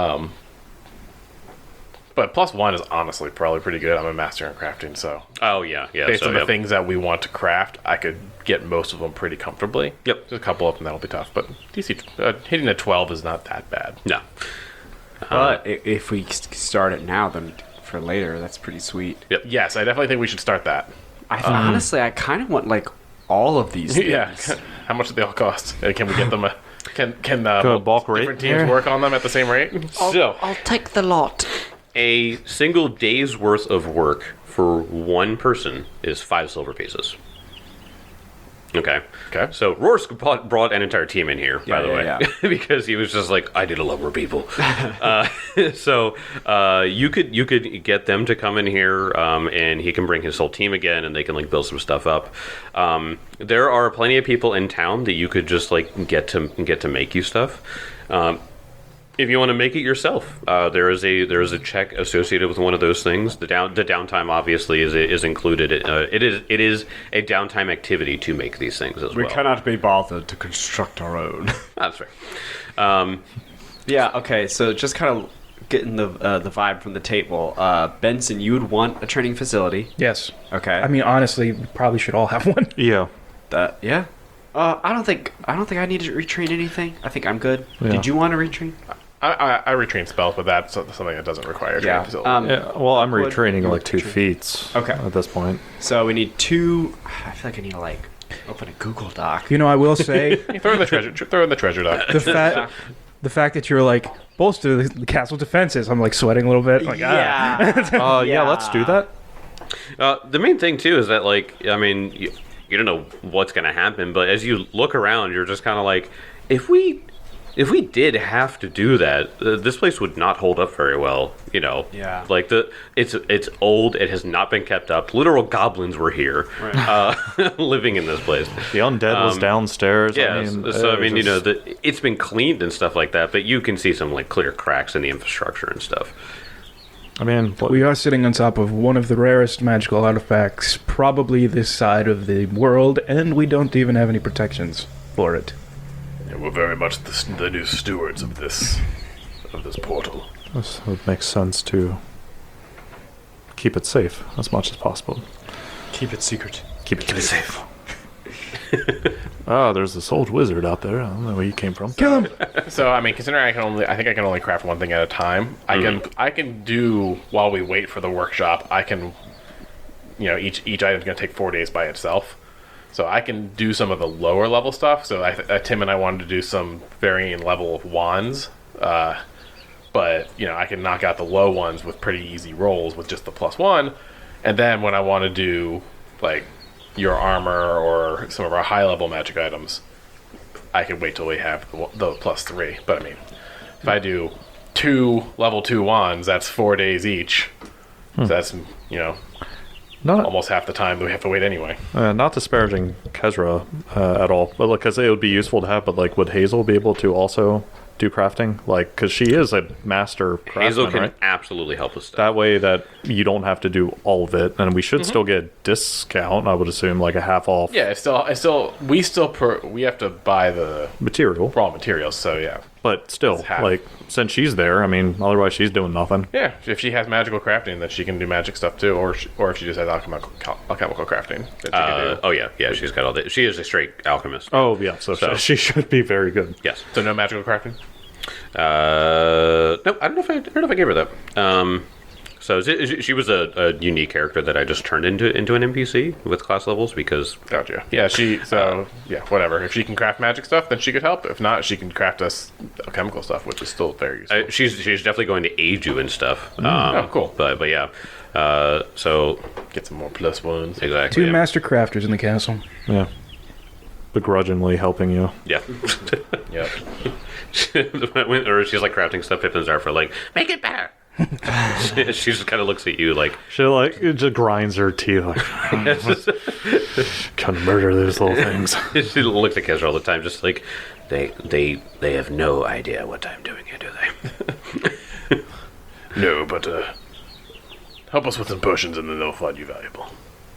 But plus one is honestly probably pretty good. I'm a master in crafting, so Oh yeah, yeah. based so, on the yep. things that we want to craft, I could get most of them pretty comfortably. Yep. There's a couple of them that'll be tough, but D C uh, hitting a twelve is not that bad. No. But i- if we s- start it now, then for later, that's pretty sweet. Yes, I definitely think we should start that. I honestly, I kind of want like all of these things. Yeah. How much do they all cost? Uh, Can we get them? A, can can uh, Go bulk rate? different teams work on them at the same rate? So I'll take the lot. a single day's worth of work for one person is five silver pieces. Okay. Okay. So Rorsk brought, brought an entire team in here, by Yeah, the yeah, way, because he was just like, I need to love more people. uh, so uh, you could you could get them to come in here, um, and he can bring his whole team again, and they can like build some stuff up. Um, there are plenty of people in town that you could just like get to get to make you stuff. Um, If you want to make it yourself, uh, there is a there is a check associated with one of those things. The down the downtime obviously is is included. Uh, it is it is a downtime activity to make these things as We well. cannot be bothered to construct our own. That's right. Um, Yeah. Okay. So just kind of getting the uh, the vibe from the table. Uh, Benson, you would want a training facility. Yes. Okay. I mean, honestly, we probably should all have one. Yeah. that. Yeah. Uh, I don't think I don't think I need to retrain anything. I think I'm good. Yeah. Did you want to retrain? I, I, I retrain spells, but that's something that doesn't require a training Yeah. facility. Um, Yeah, well, I'm Would- retraining you like would two retrain. feats. Okay. At this point. So we need two. I feel like I need to like open a Google Doc. You know, I will say You throw in the treasure. tr- Throw in the treasure doc. the fact the fact that you're like bolster the, the castle defenses. I'm like sweating a little bit. Like, ah. Yeah. Uh, yeah. let's do that. uh, the main thing too is that like I mean you, you don't know what's going to happen, but as you look around, you're just kind of like, if we if we did have to do that, uh, this place would not hold up very well. You know, Yeah. Like the it's it's old. It has not been kept up. Literal goblins were here, uh, living in this place. The undead was Um, downstairs. Yeah, I mean, so I uh, mean, you know, just- the, it's been cleaned and stuff like that, but you can see some like clear cracks in the infrastructure and stuff. I mean, what, We are sitting on top of one of the rarest magical artifacts, probably this side of the world, and we don't even have any protections for it. Yeah, we're very much the, the new stewards of this of this portal. so it makes sense to keep it safe as much as possible. Keep it secret. Keep it, safe. Oh, there's this old wizard out there. I don't know where you came from. Kill him! So I mean, considering I can only, I think I can only craft one thing at a time. I can, I can do while we wait for the workshop. I can, you know, each each item's gonna take four days by itself. So I can do some of the lower level stuff. So I, uh, Tim and I wanted to do some varying level of wands, uh, but you know, I can knock out the low ones with pretty easy rolls with just the plus one. And then when I want to do like your armor or some of our high level magic items, I can wait till we have the, the plus three. But I mean, if I do two level two wands, that's four days each. So that's, you know, Not almost half the time that we have to wait anyway. uh, not disparaging Kezra uh, at all, but because it would be useful to have. But like, would Hazel be able to also do crafting? Like, because she is a master craftsman, Hazel can right? absolutely help with stuff. That way that you don't have to do all of it, and we should still get a discount. I would assume like a half off Yeah, it's still, it's still, we still, per, we have to buy the material, raw materials. So yeah, but still, half. like since she's there, I mean, otherwise she's doing nothing. yeah. If she has magical crafting, then she can do magic stuff too, or she, or if she just has alchemical, alchemical crafting, that she Uh, can do. oh yeah, yeah. She's got all that. She is a straight alchemist. Oh yeah, so, So- she should be very good. Yes. So no magical crafting. Uh, no, I don't know if I, I don't know if I gave her that. Um, so is it- she was a, a unique character that I just turned into into an N P C with class levels because Gotcha. Yeah, she. So yeah, whatever. If she can craft magic stuff, then she could help. If not, she can craft us alchemical stuff, which is still very useful. I, she's she's definitely going to aid you and stuff. Um, Oh, cool. But but yeah, uh, so Get some more plus ones. exactly. Two yeah. master crafters in the castle. Yeah, begrudgingly helping you. Yeah. Yep. When- or she's like crafting stuff. Pippin's are for like make it better. She just kind of looks at you like She like it just grinds her teeth like kind of murder those little things. she looks at Kezra all the time, just like they they they have no idea what I'm doing here, do they? No, but uh, help us with some potions, and then they'll find you valuable.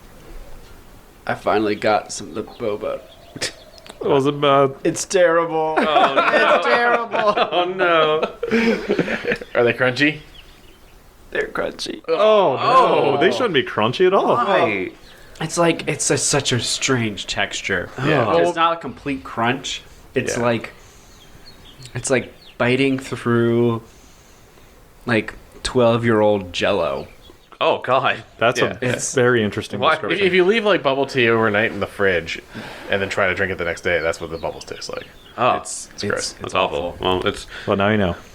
I finally got some of the boba. Was it bad? It's terrible. It's terrible. Oh no! Are they crunchy? They're crunchy. Oh no, they shouldn't be crunchy at all. Why? It's like it's a, such a strange texture. Yeah. It's not a complete crunch. It's Yeah. like it's like biting through like twelve-year-old Jello. Oh god! That's Yeah. a It's- very interesting Why- If, description. if you leave like bubble tea overnight in the fridge, and then try to drink it the next day, that's what the bubbles taste like. Oh, It's it's gross. that's awful. Well, it's Well, now you know.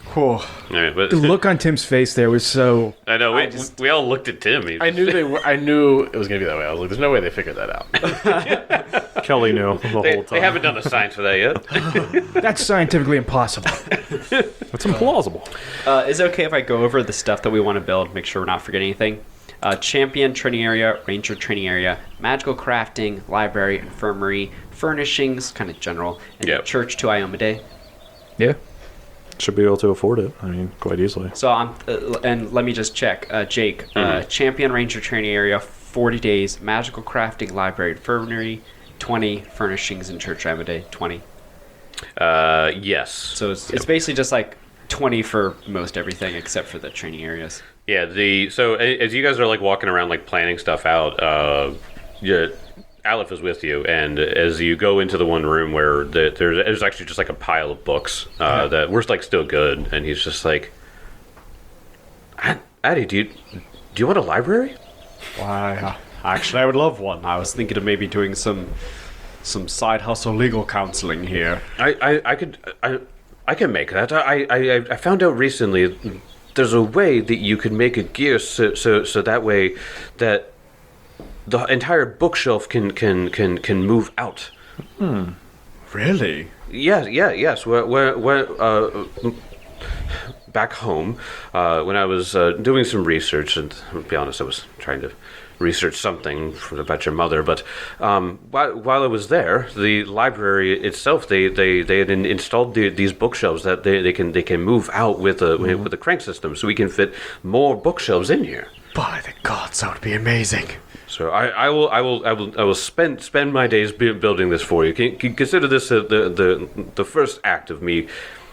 Whew. All right, but The look on Tim's face there was so. I know we, I just- we all looked at Tim. He I just- knew they were. I knew it was gonna be that way. I was like, "There's no way they figured that out." Kelly knew the they, whole time. they haven't done the science for that yet. That's scientifically impossible. It's implausible. Uh, is it okay if I go over the stuff that we want to build? Make sure we're not forgetting anything. Uh, champion training area, ranger training area, magical crafting, library, infirmary, furnishings, kind of general, and Yep. church to Iomade. Yeah. Should be able to afford it. I mean, quite easily. So I'm, uh, and let me just check. Uh, Jake, uh, champion ranger training area, forty days, magical crafting, library, infirmary, twenty, furnishings, and church Iomade, twenty. Uh, yes. So it's, it's basically just like twenty for most everything except for the training areas. Yeah, the so a- as you guys are like walking around like planning stuff out, uh, yeah, Aleph is with you, and as you go into the one room where the, there's there's actually just like a pile of books uh, that were like still good, and he's just like, "Ad- Addy, do you do you want a library? Why? Uh, actually, I would love one. I was thinking of maybe doing some some side hustle legal counseling here. I, I, I could I I can make that. I, I I found out recently there's a way that you could make a gear so so, so that way that the entire bookshelf can can can can move out. Really? Yeah, yeah, yes. Where, where, where, uh, back home, uh, when I was uh, doing some research, and to be honest, I was trying to research something for, about your mother, but um, while, while I was there, the library itself, they, they, they had in, installed the, these bookshelves that they, they can they can move out with a with a crank system, so we can fit more bookshelves in here. By the gods, that would be amazing. So I, I will I will I will I will spend spend my days bu- building this for you. Can, can consider this uh, the the the first act of me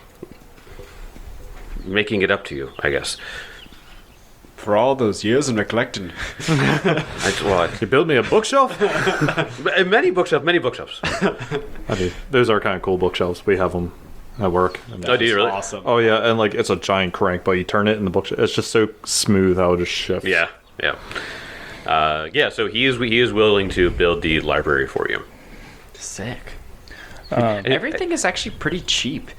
making it up to you, I guess. For all those years of neglecting. I, well, I, You build me a bookshelf? uh, many bookshelves, many bookshelves. I mean, those are kind of cool bookshelves. We have them at work. And- Oh, do you really? Awesome. Oh yeah, and like it's a giant crank, but you turn it in the bookshelf. It's just so smooth how it just shifts. Yeah, yeah, uh, yeah. So he is he is willing to build the library for you. Sick. And- Everything is actually pretty cheap.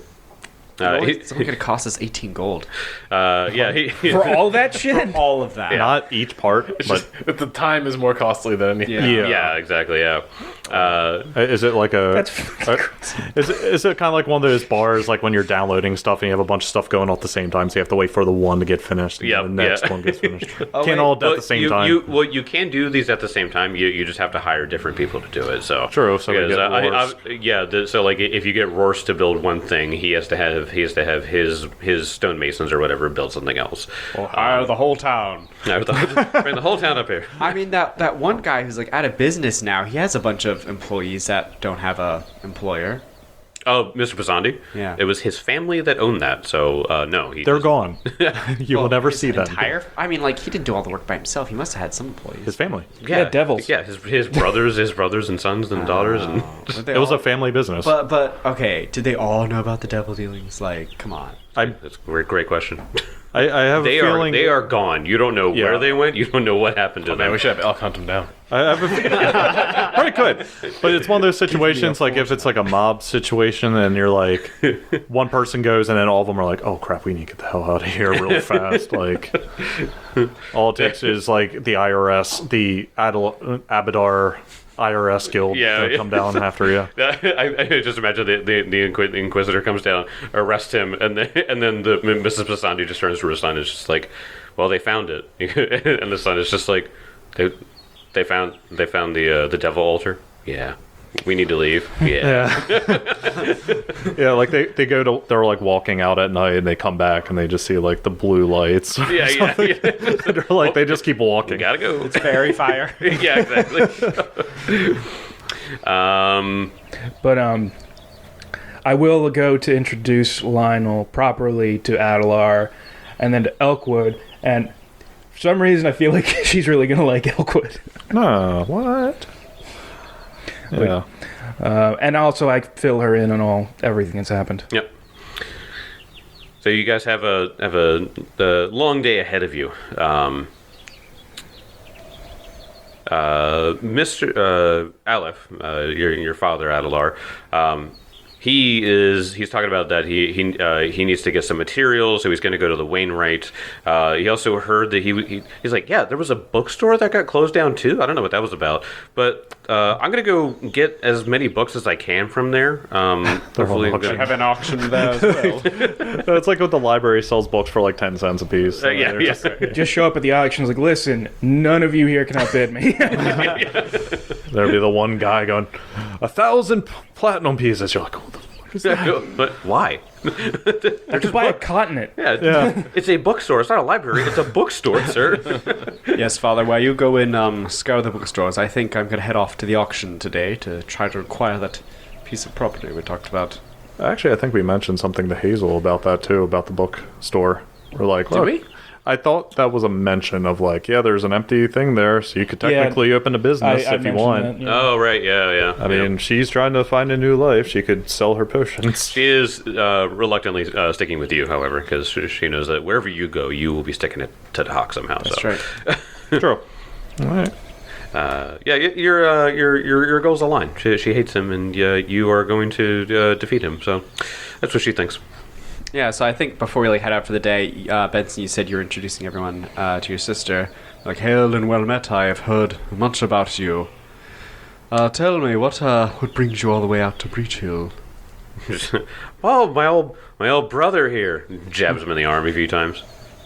Uh, he- It's only going to cost us eighteen gold. uh, yeah, he, For all that shit? All of that. Not each part, It's but just the time is more costly than anything. Yeah. yeah. yeah, exactly, yeah. Uh, Is it like a? That's uh, is it, is it kind of like one of those bars, like when you're downloading stuff and you have a bunch of stuff going on at the same time, so you have to wait for the one to get finished, and Yep, the next yeah. one gets finished. Can't wait, all at well, the same you, time. You, well, you can do these at the same time. You you just have to hire different people to do it. So True, so we because, get uh, I- Roars. I- yeah. The, so like if you get Roars to build one thing, he has to have he has to have his his stonemasons or whatever build something else. Or hire the whole town. No, the, bring the whole town up here. I mean, that, that one guy who's like out of business now, he has a bunch of employees that don't have a employer. Oh, Mister Pasandi. Yeah. It was his family that owned that. So uh, no, he They're just- gone. you will Well, never his see them. Entire, I mean, like, he didn't do all the work by himself. He must have had some employees. His family. Yeah, devils. Yeah, his his brothers, his brothers and sons and daughters, and But they It was all- a family business. But, but, okay, did they all know about the devil dealings? Like, come on. I, that's a great, great question. I, I have They a are feeling they are gone. You don't know Yeah. where they went. You don't know what happened to Man, them. we should have elk hunt them down. I have a feeling. Probably could, but it's one of those situations. Like if it's like a mob situation, and you're like, one person goes, and then all of them are like, "Oh crap, we need to get the hell out of here real fast." Like, all it takes is like the I R S, the Adel- Abadar I R S guild Yeah, to yeah. come down after you. I, I just imagine the, the, the Inqui- Inquisitor comes down, arrests him, and then and then the Missus Pasandi just turns to her son and is just like, "Well, they found it," and the son is just like, "They they found they found the uh, the devil altar. Yeah, we need to leave. Yeah, Yeah, yeah. Like they, they go to they're like walking out at night, and they come back, and they just see like the blue lights. yeah, yeah. yeah. They're like they just keep walking. Gotta go. Fairy fire. Yeah, exactly. um, But um, I will go to introduce Lionel properly to Adelar, and then to Elkwood. And for some reason, I feel like she's really gonna like Elkwood. No, what? Yeah. Uh, and also, I fill her in on all everything that's happened. Yep. So you guys have a have a, a long day ahead of you. Um, uh, Mister Uh, Aleph, uh, your your father Adelar, um, he is he's talking about that he he uh, he needs to get some materials, so he's going to go to the Wainwright. Uh, he also heard that he, he he's like, yeah, there was a bookstore that got closed down too. I don't know what that was about, but uh, I'm going to go get as many books as I can from there. Um, hopefully, auction. I'm Have gonna- an auction there as well. No, it's like what the library sells books for like ten cents a piece. Uh, yeah, They're yeah. just- Just show up at the auction. Like, listen, none of you here can outbid me. There'll be the one guy going, a thousand p- platinum pieces. You're like, oh, the fuck is that? But why? I could buy a continent. Yeah, Yeah. it's a bookstore. It's not a library. It's a bookstore, sir. Yes, Father, while you go and um, scour the bookstores, I think I'm going to head off to the auction today to try to acquire that piece of property we talked about. Actually, I think we mentioned something to Hazel about that too, about the bookstore. We're like, Did look, we? I thought that was a mention of like, yeah, there's an empty thing there, so you could Yeah, technically open a business I, I if you mentioned want. that, yeah. Oh, right. Yeah, yeah. I mean, she's trying to find a new life. She could sell her potions. She is uh, reluctantly uh, sticking with you, however, because she knows that wherever you go, you will be sticking it to the Hawk somehow. That's so. right. True. All right. Uh, yeah, y- your uh, your your your goals align. She, she hates him, and uh, you are going to uh, defeat him. So that's what she thinks. Yeah, so I think before we like head out for the day, uh, Benson, you said you were introducing everyone uh, to your sister. Like, hail and well met. I have heard much about you. Uh, tell me what uh, what brings you all the way out to Breach Hill? Oh, my old my old brother here jabs him in the arm a few times.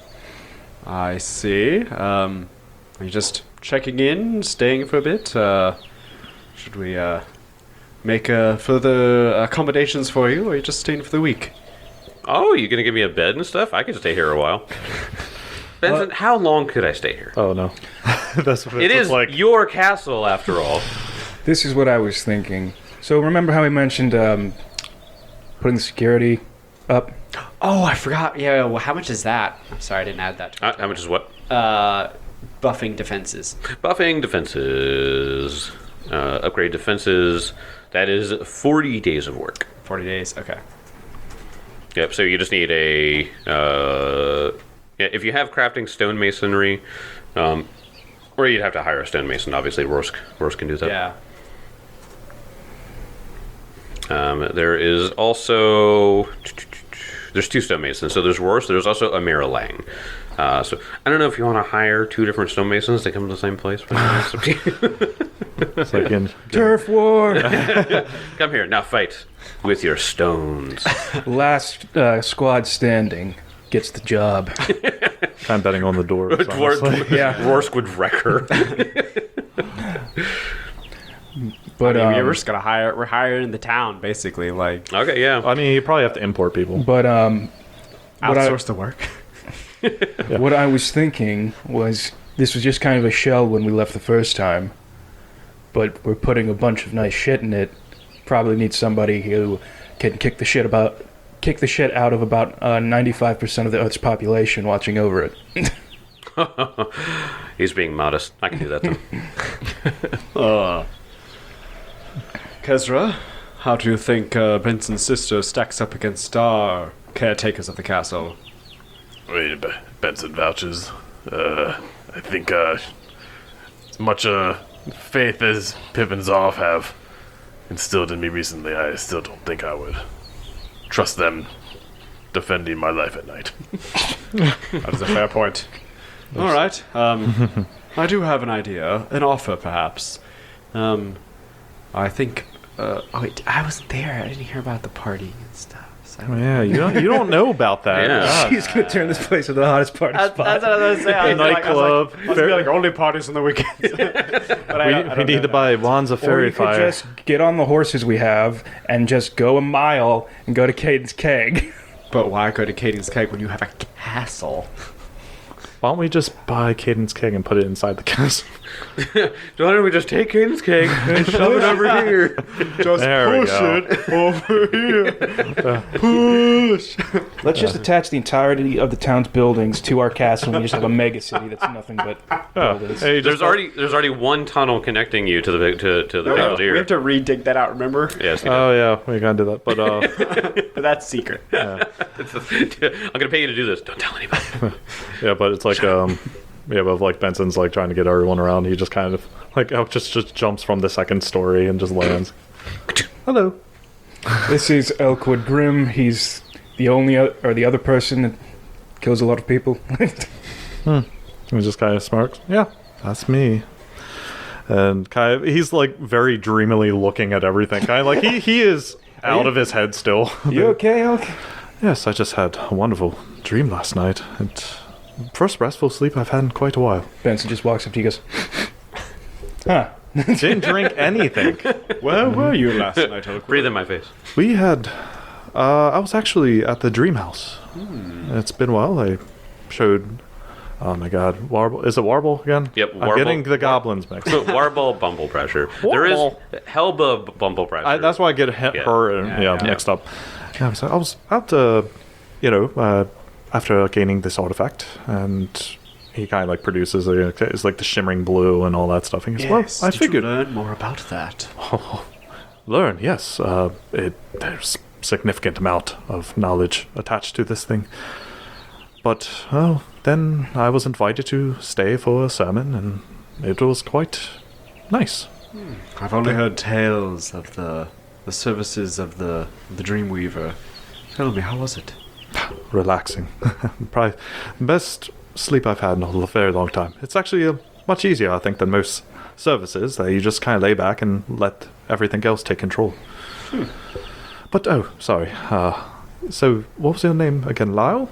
I see. Um, are you just checking in, staying for a bit? Uh, should we uh, make uh, further accommodations for you, or are you just staying for the week? Oh, you gonna give me a bed and stuff? I could stay here a while. Benson, how long could I stay here? Oh no. That's what It it's is like. your castle, after all. This is what I was thinking. So remember how we mentioned um, putting security up? Oh, I forgot. Yeah, well, how much is that? I'm sorry, I didn't add that. To Uh, how much is what? Uh, buffing defenses. Buffing defenses. Uh, upgrade defenses. That is forty days of work. forty days. Okay. Yep, so you just need a... Uh, yeah, if you have crafting stonemasonry, um, or you'd have to hire a stonemason, obviously. Rorsk, Rorsk can do that. Yeah. Um, there is also... There's two stonemasons. So there's Rorsk, there's also Amira Lang. Uh, so I don't know if you want to hire two different stonemasons to come to the same place. But it's up to you. It's like in, Turf war! Come here, now fight with your stones. Last uh, squad standing gets the job. kind of betting on the doors. Dwarf, honestly. Yeah. Rorsk would wreck her. But I mean, um, we're just gonna hire. We're hiring the town, basically. Like, Okay, yeah. I mean, you probably have to import people. but um, what I, outsource the work. what I was thinking was this was just kind of a shell when we left the first time, but we're putting a bunch of nice shit in it. Probably need somebody who can kick the shit about, kick the shit out of about uh, ninety-five percent of the Earth's population watching over it. He's being modest. I can do that too. Uh, Kezra, how do you think uh, Benson's sister stacks up against our caretakers of the castle? I mean, B- Benson vouches. Uh, I think uh, as much uh, faith as Pip and Zoff have instilled in me recently, I still don't think I would trust them defending my life at night. That is a fair point. All right. Um, I do have an idea, an offer, perhaps. Um, I think. Uh, Oh wait, I wasn't there. I didn't hear about the party and stuff. So. Oh, yeah, you don't you don't know about that. Yeah. He's gonna turn this place into the hottest party spot. that's what I was saying. I A was like- I was nightclub. like, must be like only parties on the weekends. But I, we I we don't need know to that. buy Wanza Or Fairy you could Fire. just get on the horses we have and just go a mile and go to Caden's Keg. But why go to Katie's Keg when you have a castle? Why don't we just buy Cadence Keg and put it inside the castle? Why don't we just take Caden's cake and shove it over here? Just There we push go. it over here. Push. Let's just attach the entirety of the town's buildings to our castle and we just have a mega city that's nothing but buildings. Hey, There's just already there's already one tunnel connecting you to the to, to the We Belvedere. have to redig that out, remember? Yes, you Oh yeah, we gotta do that. But uh, But that's secret. do. I'm gonna pay you to do this. Don't tell anybody. yeah, but it's like um, yeah, but like Benson's like trying to get everyone around. He just kind of like oh, just just jumps from the second story and just lands. Hello. This is Elkwood Grimm. He's the only o- or the other person that kills a lot of people. He just kind of smirks. Yeah, that's me. And kind of, he's like very dreamily looking at everything. Kind of like he, he is out you- of his head still. You okay, Elk? Yes, I just had a wonderful dream last night. And first restful sleep I've had in quite a while. Benson just walks up to you and goes, huh. Didn't drink anything. Where were you last night, Elkwood? Breathe in my face. We had. Uh, I was actually at the Dream House. It's been a while. I showed. Oh my God, Warble. Is it Warble again? Yep, I'm Warble. getting the goblins mixed. So Warble, Bumble Pressure. There is Warble. Helba, B- Bumble Pressure. I, that's why I get he- Yeah. her and, yeah, yeah. mixed up. Yeah, I was, I was out, uh, you know, uh, after gaining this artifact, and he kind of like produces a, it's like the shimmering blue and all that stuff. And he goes, Yes, well, I did figured you learn more about that? learn. Yes, uh, it there's significant amount of knowledge attached to this thing. But well, then I was invited to stay for a sermon, and it was quite nice. I've only heard tales of the the services of the the Dreamweaver. Tell me, how was it? Relaxing. Probably the best sleep I've had in a very long time. It's actually uh, much easier, I think, than most services. That you just kind of lay back and let everything else take control. But oh, sorry. Uh, so what was your name again? Lyle?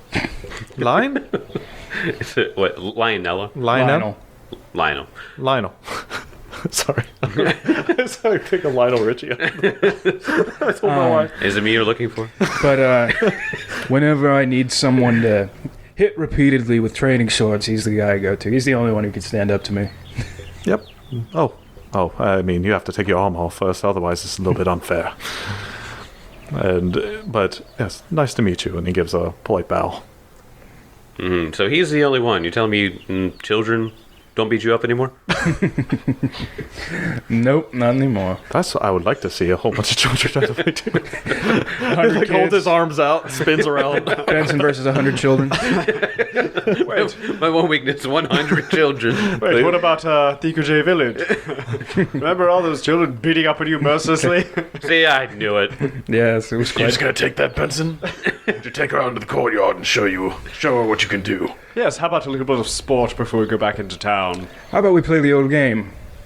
Line? Is it, what, Lionella? Lionel? Lionel. Lionel. Sorry. It's like think of Lionel Richie. I don't know why. Is it me you're looking for? But uh, whenever I need someone to hit repeatedly with training swords, he's the guy I go to. He's the only one who can stand up to me. Yep. Oh. Oh, I mean, you have to take your arm off first, otherwise it's a little bit unfair. And, uh, but, yes, nice to meet you. And he gives a polite bow. Mm, so he's the only one. You telling me mm, children don't beat you up anymore? Nope, not anymore. That's what I would like to see, a whole bunch of children try to fight too. one hundred Like, hold kids, his arms out, spins around. Benson versus one hundred children. My one weakness, one hundred children. Wait, what about uh, Thikuje Village? Remember all those children beating up on you mercilessly? See, I knew it. Yes, it was You're quite... just gonna take that, Benson? To take her out into the courtyard and show you, show her what you can do. Yes, how about a little bit of sport before we go back into town? How about we play the old game?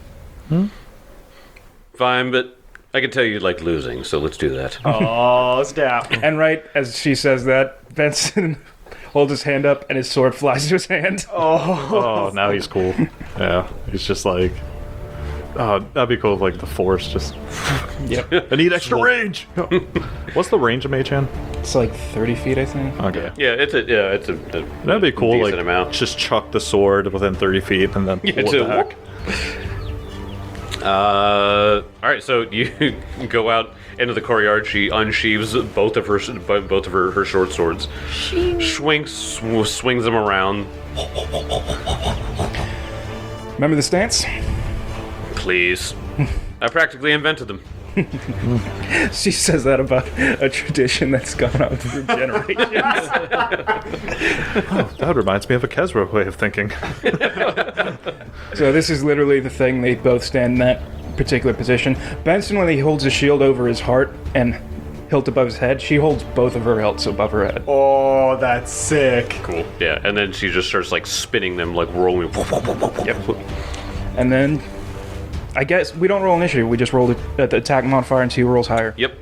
Fine, but I can tell you like losing, so let's do that. Oh, snap. And right as she says that, Benson holds his hand up and his sword flies to his hand. Oh, now he's cool. Yeah, he's just like, oh, that'd be cool if like the force just. Yep. I need extra range. What's the range of Mage Hand? It's like thirty feet, I think. Okay, Yeah, it's a yeah, it's a, a that'd be cool. decent Like, amount. just chuck the sword within thirty feet and then pull Yeah, it to- back. Uh, all right, so you go out into the courtyard. She unsheaves both of her both of her, her short swords, swings sw- swings them around. Remember the stance? Please, I practically invented them. She says that about a tradition that's gone on through generations. That reminds me of a Kezra way of thinking. So this is literally the thing. They both stand in that particular position. Benson, when he holds his shield over his heart and hilt above his head, she holds both of her hilts above her head. Oh, that's sick. Cool. Yeah, and then she just starts like spinning them, like rolling. Yep. And then, I guess we don't roll initiative. We just roll the, uh, the attack modifier and see who rolls higher. Yep.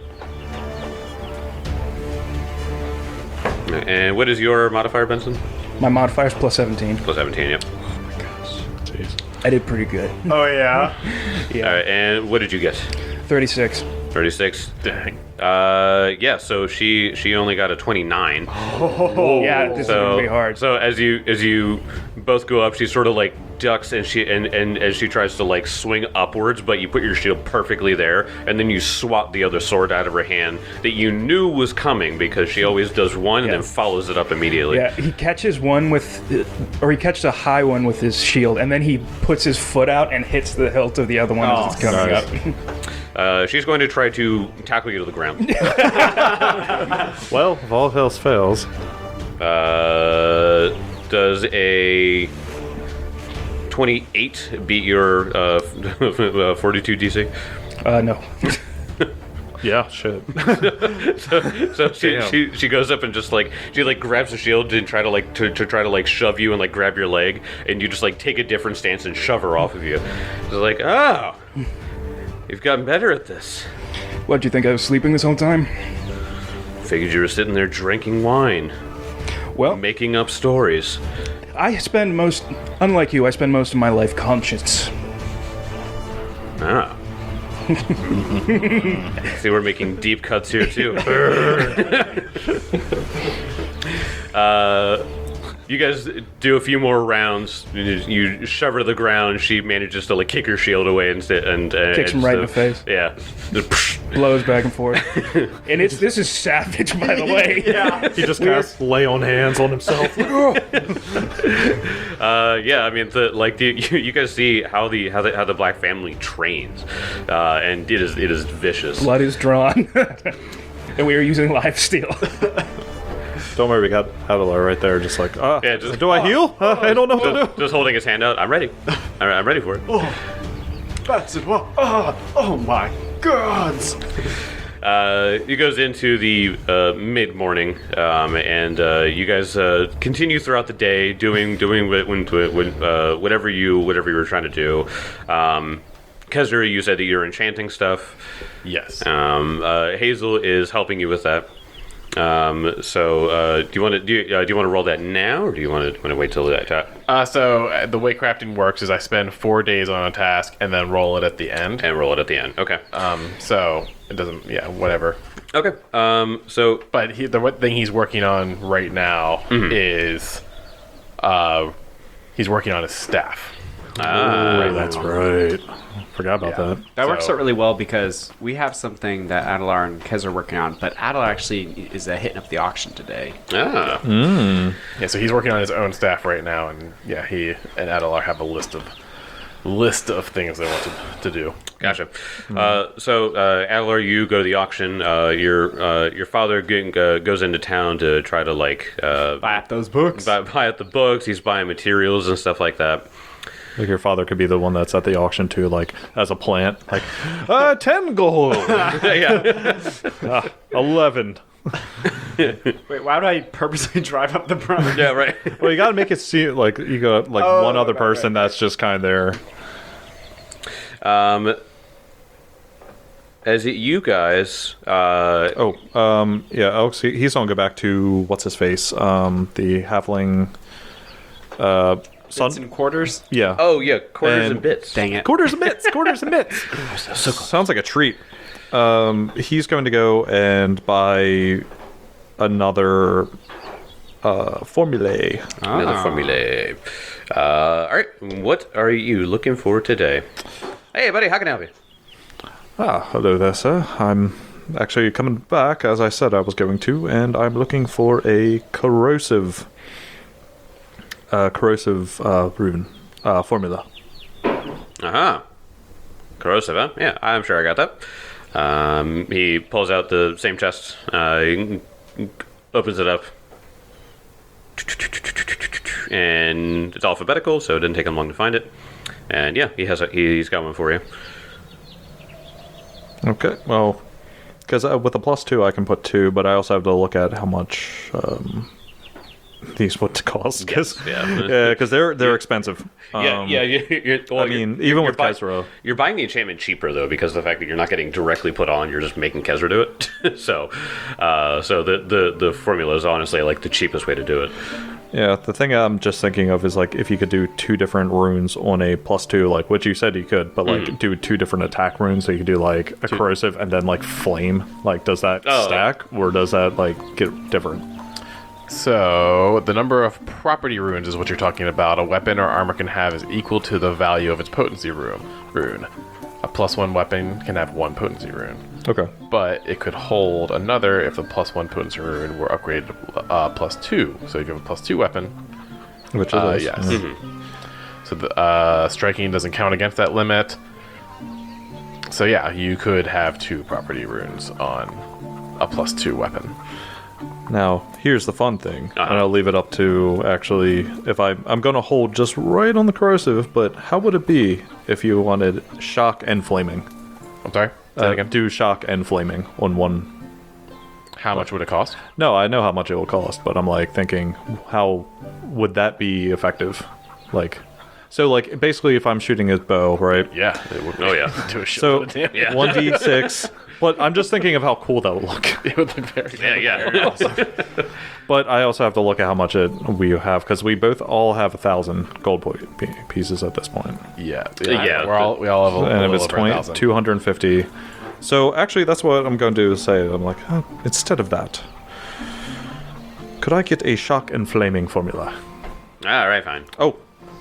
And what is your modifier, Benson? My modifier is plus seventeen. Plus seventeen. Yep. Jeez. I did pretty good. Oh, yeah? Yeah. All right, and what did you get? thirty-six. thirty-six. Dang. Uh, yeah. So she she only got a twenty-nine. Yeah, this is So gonna be hard. So as you as you both go up, she sort of like ducks and she and, and as she tries to like swing upwards, but you put your shield perfectly there, and then you swat the other sword out of her hand that you knew was coming because she always does one and Yeah. then follows it up immediately. Yeah, he catches one with, or he catches a high one with his shield, and then he puts his foot out and hits the hilt of the other one as it's coming nice. up. Uh, she's going to try to tackle you to the ground. Well, if all else fails, Uh, does a twenty-eight beat your uh, forty-two D C? Uh, no. Yeah, shit. So she, Damn. she she goes up and just like she like grabs the shield and try to like to, to try to like shove you and like grab your leg, and you just like take a different stance and shove her off of you. It's like, oh, you've gotten better at this. What, do you think I was sleeping this whole time? Figured you were sitting there drinking wine, Well, making up stories. I spend most, unlike you, I spend most of my life conscious. Ah. See, we're making deep cuts here too. uh, you guys do a few more rounds. You, you shove her to the ground. She manages to like kick her shield away and st- and uh, Kicks and him right in so- the face. Yeah. Blows back and forth. And it's this is savage, by the way. Yeah. He just casts lay on hands on himself. Uh, yeah, I mean, the, like the, you, you guys see how the how the how the Black family trains, uh, and it is it is vicious. Blood is drawn. And we are using life steal. Don't worry, we got Adelar right there, just like, ah, Yeah, just- do I heal? Uh, I don't know what to Just, do. just holding his hand out. I'm ready. I'm, I'm ready for it. That's it. What? Oh, oh my gods. Uh, he goes into the uh, mid morning, um, and uh, you guys uh, continue throughout the day doing doing what, when, when, uh, whatever you whatever you were trying to do. Um, Kezra, you said that you're enchanting stuff. Yes. Um, uh, Hazel is helping you with that. Um, so uh, do you want to do you, uh, do you want to roll that now, or do you want to want to wait till that chat Uh, so uh, the way crafting works is I spend four days on a task and then roll it at the end. and roll it at the end? Okay. Um, so it doesn't, yeah, whatever. Okay. Um, so But he, the one thing he's working on right now is, uh, he's working on his staff. ah, That's right. Forgot about Yeah. that. That works So- out really well because we have something that Adelar and Kez are working on, but Adelar actually is uh, hitting up the auction today. ah. Yeah, so he's working on his own staff right now, and yeah, he and Adelar have a list of list of things they want to, to do. Gotcha. Uh, so, uh, Adler, you go to the auction. Uh, your uh, your father g- uh, goes into town to try to like uh, Buy up those books. buy, buy up the books. He's buying materials and stuff like that. Like your father could be the one that's at the auction too, like as a plant. Like, uh, ten gold, yeah. Ah, eleven. Wait, why would I purposely drive up the price? Yeah. Right. Well, you got to make it seem like you got like Oh, one other right, person right, that's just kind of there. Um. As it, you guys, uh, Oh, um, yeah, Alex, he- he's gonna go back to what's his face, um, the halfling, uh, son. Bits and quarters? Yeah. oh yeah, quarters and, And- bits. Dang it. Quarters and bits, quarters and bits. Sounds like a treat. Um, he's going to go and buy another uh, formulae. Another Ah. formulae. Uh, all right, what are you looking for today? Hey, buddy, how can I help you? Ah, hello there, sir. I'm actually coming back as I said I was going to, and I'm looking for a corrosive, uh, corrosive uh, rune uh, formula. Uh huh. Corrosive, huh? Yeah, I'm sure I got that. Um, he pulls out the same chest, uh, he opens it up, and it's alphabetical, so it didn't take him long to find it. And yeah, he has a, he's got one for you. Okay, well, because uh, with a plus two I can put two, but I also have to look at how much um, these would cost. Cause, yeah. yeah, because they're they're expensive. Yeah, Um, yeah. You, you're, well, I you're- mean, you're- even you're with buy- Kezra. you're buying the enchantment cheaper though, because of the fact that you're not getting directly put on. You're just making Kezra do it. so, uh, so the, the the formula is honestly like the cheapest way to do it. Yeah, the thing I'm just thinking of is like if you could do two different runes on a plus two, like what you said you could, but like Mm-hmm. do two different attack runes, so you could do like a corrosive and then like flame. Like, does that Oh. stack or does that like get different? So the number of property runes is what you're talking about. A weapon or armor can have is equal to the value of its potency rune. Rune. A plus one weapon can have one potency rune, Okay. but it could hold another if the plus one potency rune were upgraded to uh, plus two. So if you have a plus two weapon, Which it uh, is. yes. Yeah. So the uh, striking doesn't count against that limit. So yeah, you could have two property runes on a plus two weapon. Now, here's the fun thing, Uh-huh. and I'll leave it up to actually if I I'm gonna hold just right on the corrosive, but how would it be if you wanted shock and flaming? I'm sorry. Uh, again? do shock and flaming on one. How much would it cost? No, I know how much it will cost, but I'm like thinking, how would that be effective? Like, so like basically, if I'm shooting his bow, right? Yeah, it would. Oh yeah. Do a shitload So of damage. Yeah. one d six. But I'm just thinking of how cool that would look. It would look very. Yeah, yeah. But I also have to look at how much it we have because we both all have a thousand gold po- p- pieces at this point, Yeah, Yeah, We're all we all have a, a and if little it's over a twenty, thousand. two hundred fifty. So actually, that's what I'm going to say. I'm like, oh, instead of that, could I get a shock and flaming formula? All right, fine. Oh,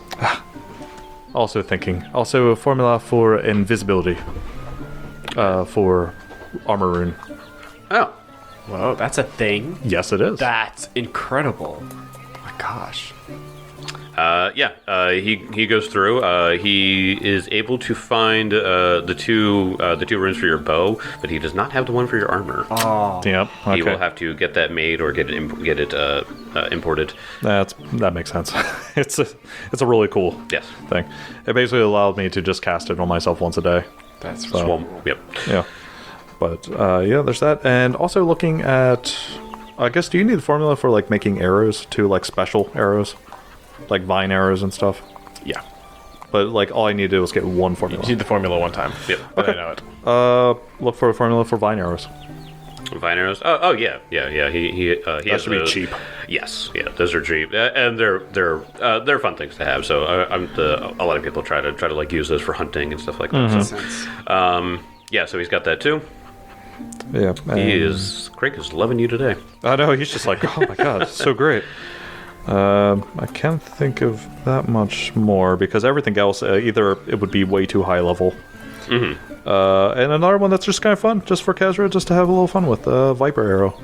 also thinking, also a formula for invisibility, uh, for armor rune. Oh, Whoa, that's a thing. Yes, it is. That's incredible. Oh my gosh. Uh, yeah, uh, he he goes through. Uh, he is able to find uh, the two uh, the two runes for your bow, but he does not have the one for your armor. Yep. Okay. He will have to get that made or get it imp- get it uh, uh, imported. That's that makes sense. it's a it's a really cool Yes. thing. It basically allowed me to just cast it on myself once a day. That's So- Well, yep. Yeah. But uh, yeah, there's that, and also looking at. I guess do you need the formula for like making arrows too, like special arrows, like vine arrows and stuff? yeah. But like all I need to do is get one You formula. need the formula one time. Yep. But I know it. Uh, look for a formula for vine arrows. Vine arrows. Oh, oh yeah, yeah, yeah. He he uh, he That has should be those. cheap. Yes, yeah, those are cheap, uh, and they're they're uh, they're fun things to have. So uh, I'm the, a lot of people try to try to like use those for hunting and stuff like that. Mm-hmm. So, Sense. um, yeah, so he's got that too. Yeah. He and- is Craig is loving you today. I know, he's just like, oh my god, it's so great. Um, I can't think of that much more because everything else, uh, either it would be way too high level, Mm-hmm. uh, and another one that's just kind of fun, just for Kazra, just to have a little fun with, uh, Viper Arrow.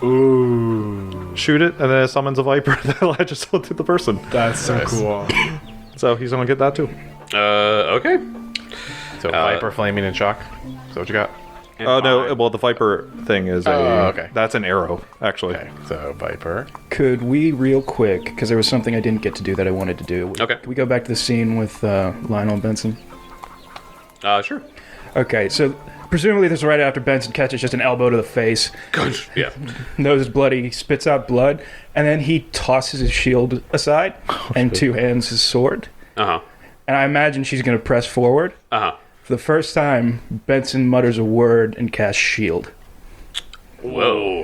Ooh. Shoot it, and then it summons a Viper that latches onto the person. That's so Nice. cool. So he's gonna get that too. Uh, okay. So Viper, flaming, and shock. Is that what you got? Oh no, well the Viper thing is a, Oh, okay. that's an arrow, actually. Okay. So Viper. Could we, real quick, because there was something I didn't get to do that I wanted to do. Okay. Can we go back to the scene with uh, Lionel Benson? Uh, sure. Okay, so presumably this is right after Benson catches just an elbow to the face, Yeah. nose is bloody, he spits out blood, and then he tosses his shield aside and two hands his sword. Uh huh. And I imagine she's going to press forward. Uh huh. For the first time, Benson mutters a word and casts shield. Whoa.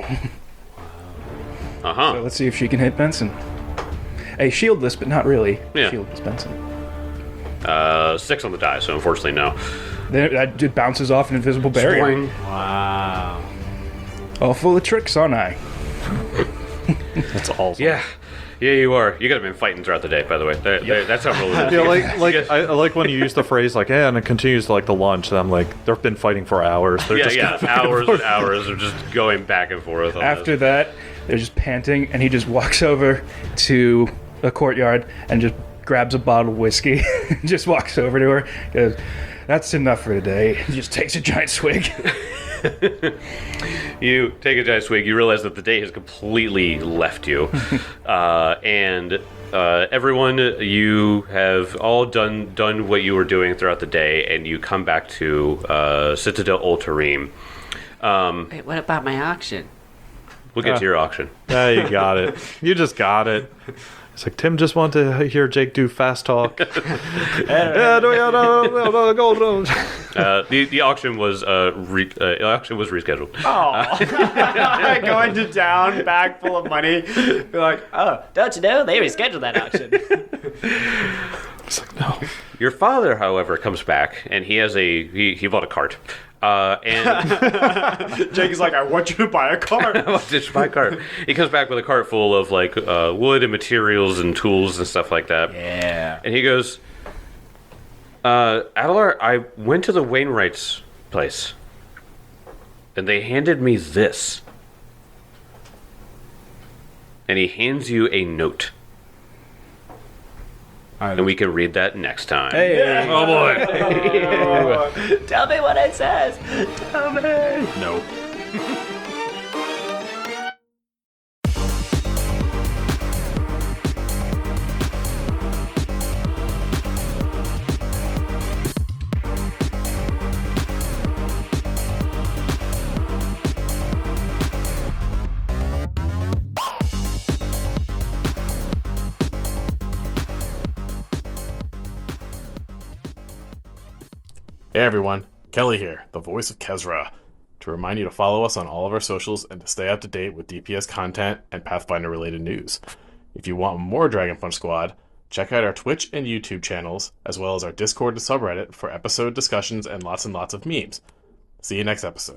Uh So huh. let's see if she can hit Benson. A shieldless, but not really. Yeah. Shieldless Benson. Uh, six on the die, so unfortunately no. Then it, it bounces off an invisible barrier. Boing. Wow. All full of tricks, aren't I? That's awesome. Yeah. Yeah, you are. You guys have been fighting throughout the day, by the way. That- that- That's how real it is. Yeah, like like I, I like when you use the phrase like, yeah, and it continues to like the lunch. And I'm like, they've been fighting for hours. They're Yeah, just yeah. Hours and hours of just going back and forth. On After this. that, they're just panting, and he just walks over to a courtyard and just grabs a bottle of whiskey, just walks over to her, goes, "That's enough for today." He just takes a giant swig. You take a giant swig, you realize that the day has completely left you. uh, and uh, everyone, you have all done done what you were doing throughout the day, and you come back to uh, Citadel Ultarim. Um, Wait, what about my auction? we'll get Uh. to your auction. Yeah, you got it. You just got it. It's like Tim just wanted to hear Jake do fast talk. yeah, no, yeah, no, no, no, go, no. Uh, the the auction was uh, re- uh, the auction was rescheduled. Going to town, bag full of money. Be like, oh, Don't you know? They rescheduled that auction. It's like no. Your father, however, comes back, and he has a he, he bought a cart. Uh, and Jake is like, I want you to buy a car. Ditch my cart. He comes back with a cart full of like uh, wood and materials and tools and stuff like that. Yeah. And he goes, uh, Adelar, I went to the Wainwright's place, and they handed me this. And he hands you a note. And we can read that next time. Hey. Oh boy. Tell me what it says. Tell me. Nope. Hey everyone, Kelly here, the voice of Kezra, to remind you to follow us on all of our socials and to stay up to date with D P S content and Pathfinder related news. If you want more Dragon Punch Squad, check out our Twitch and YouTube channels, as well as our Discord and subreddit for episode discussions and lots and lots of memes. See you next episode.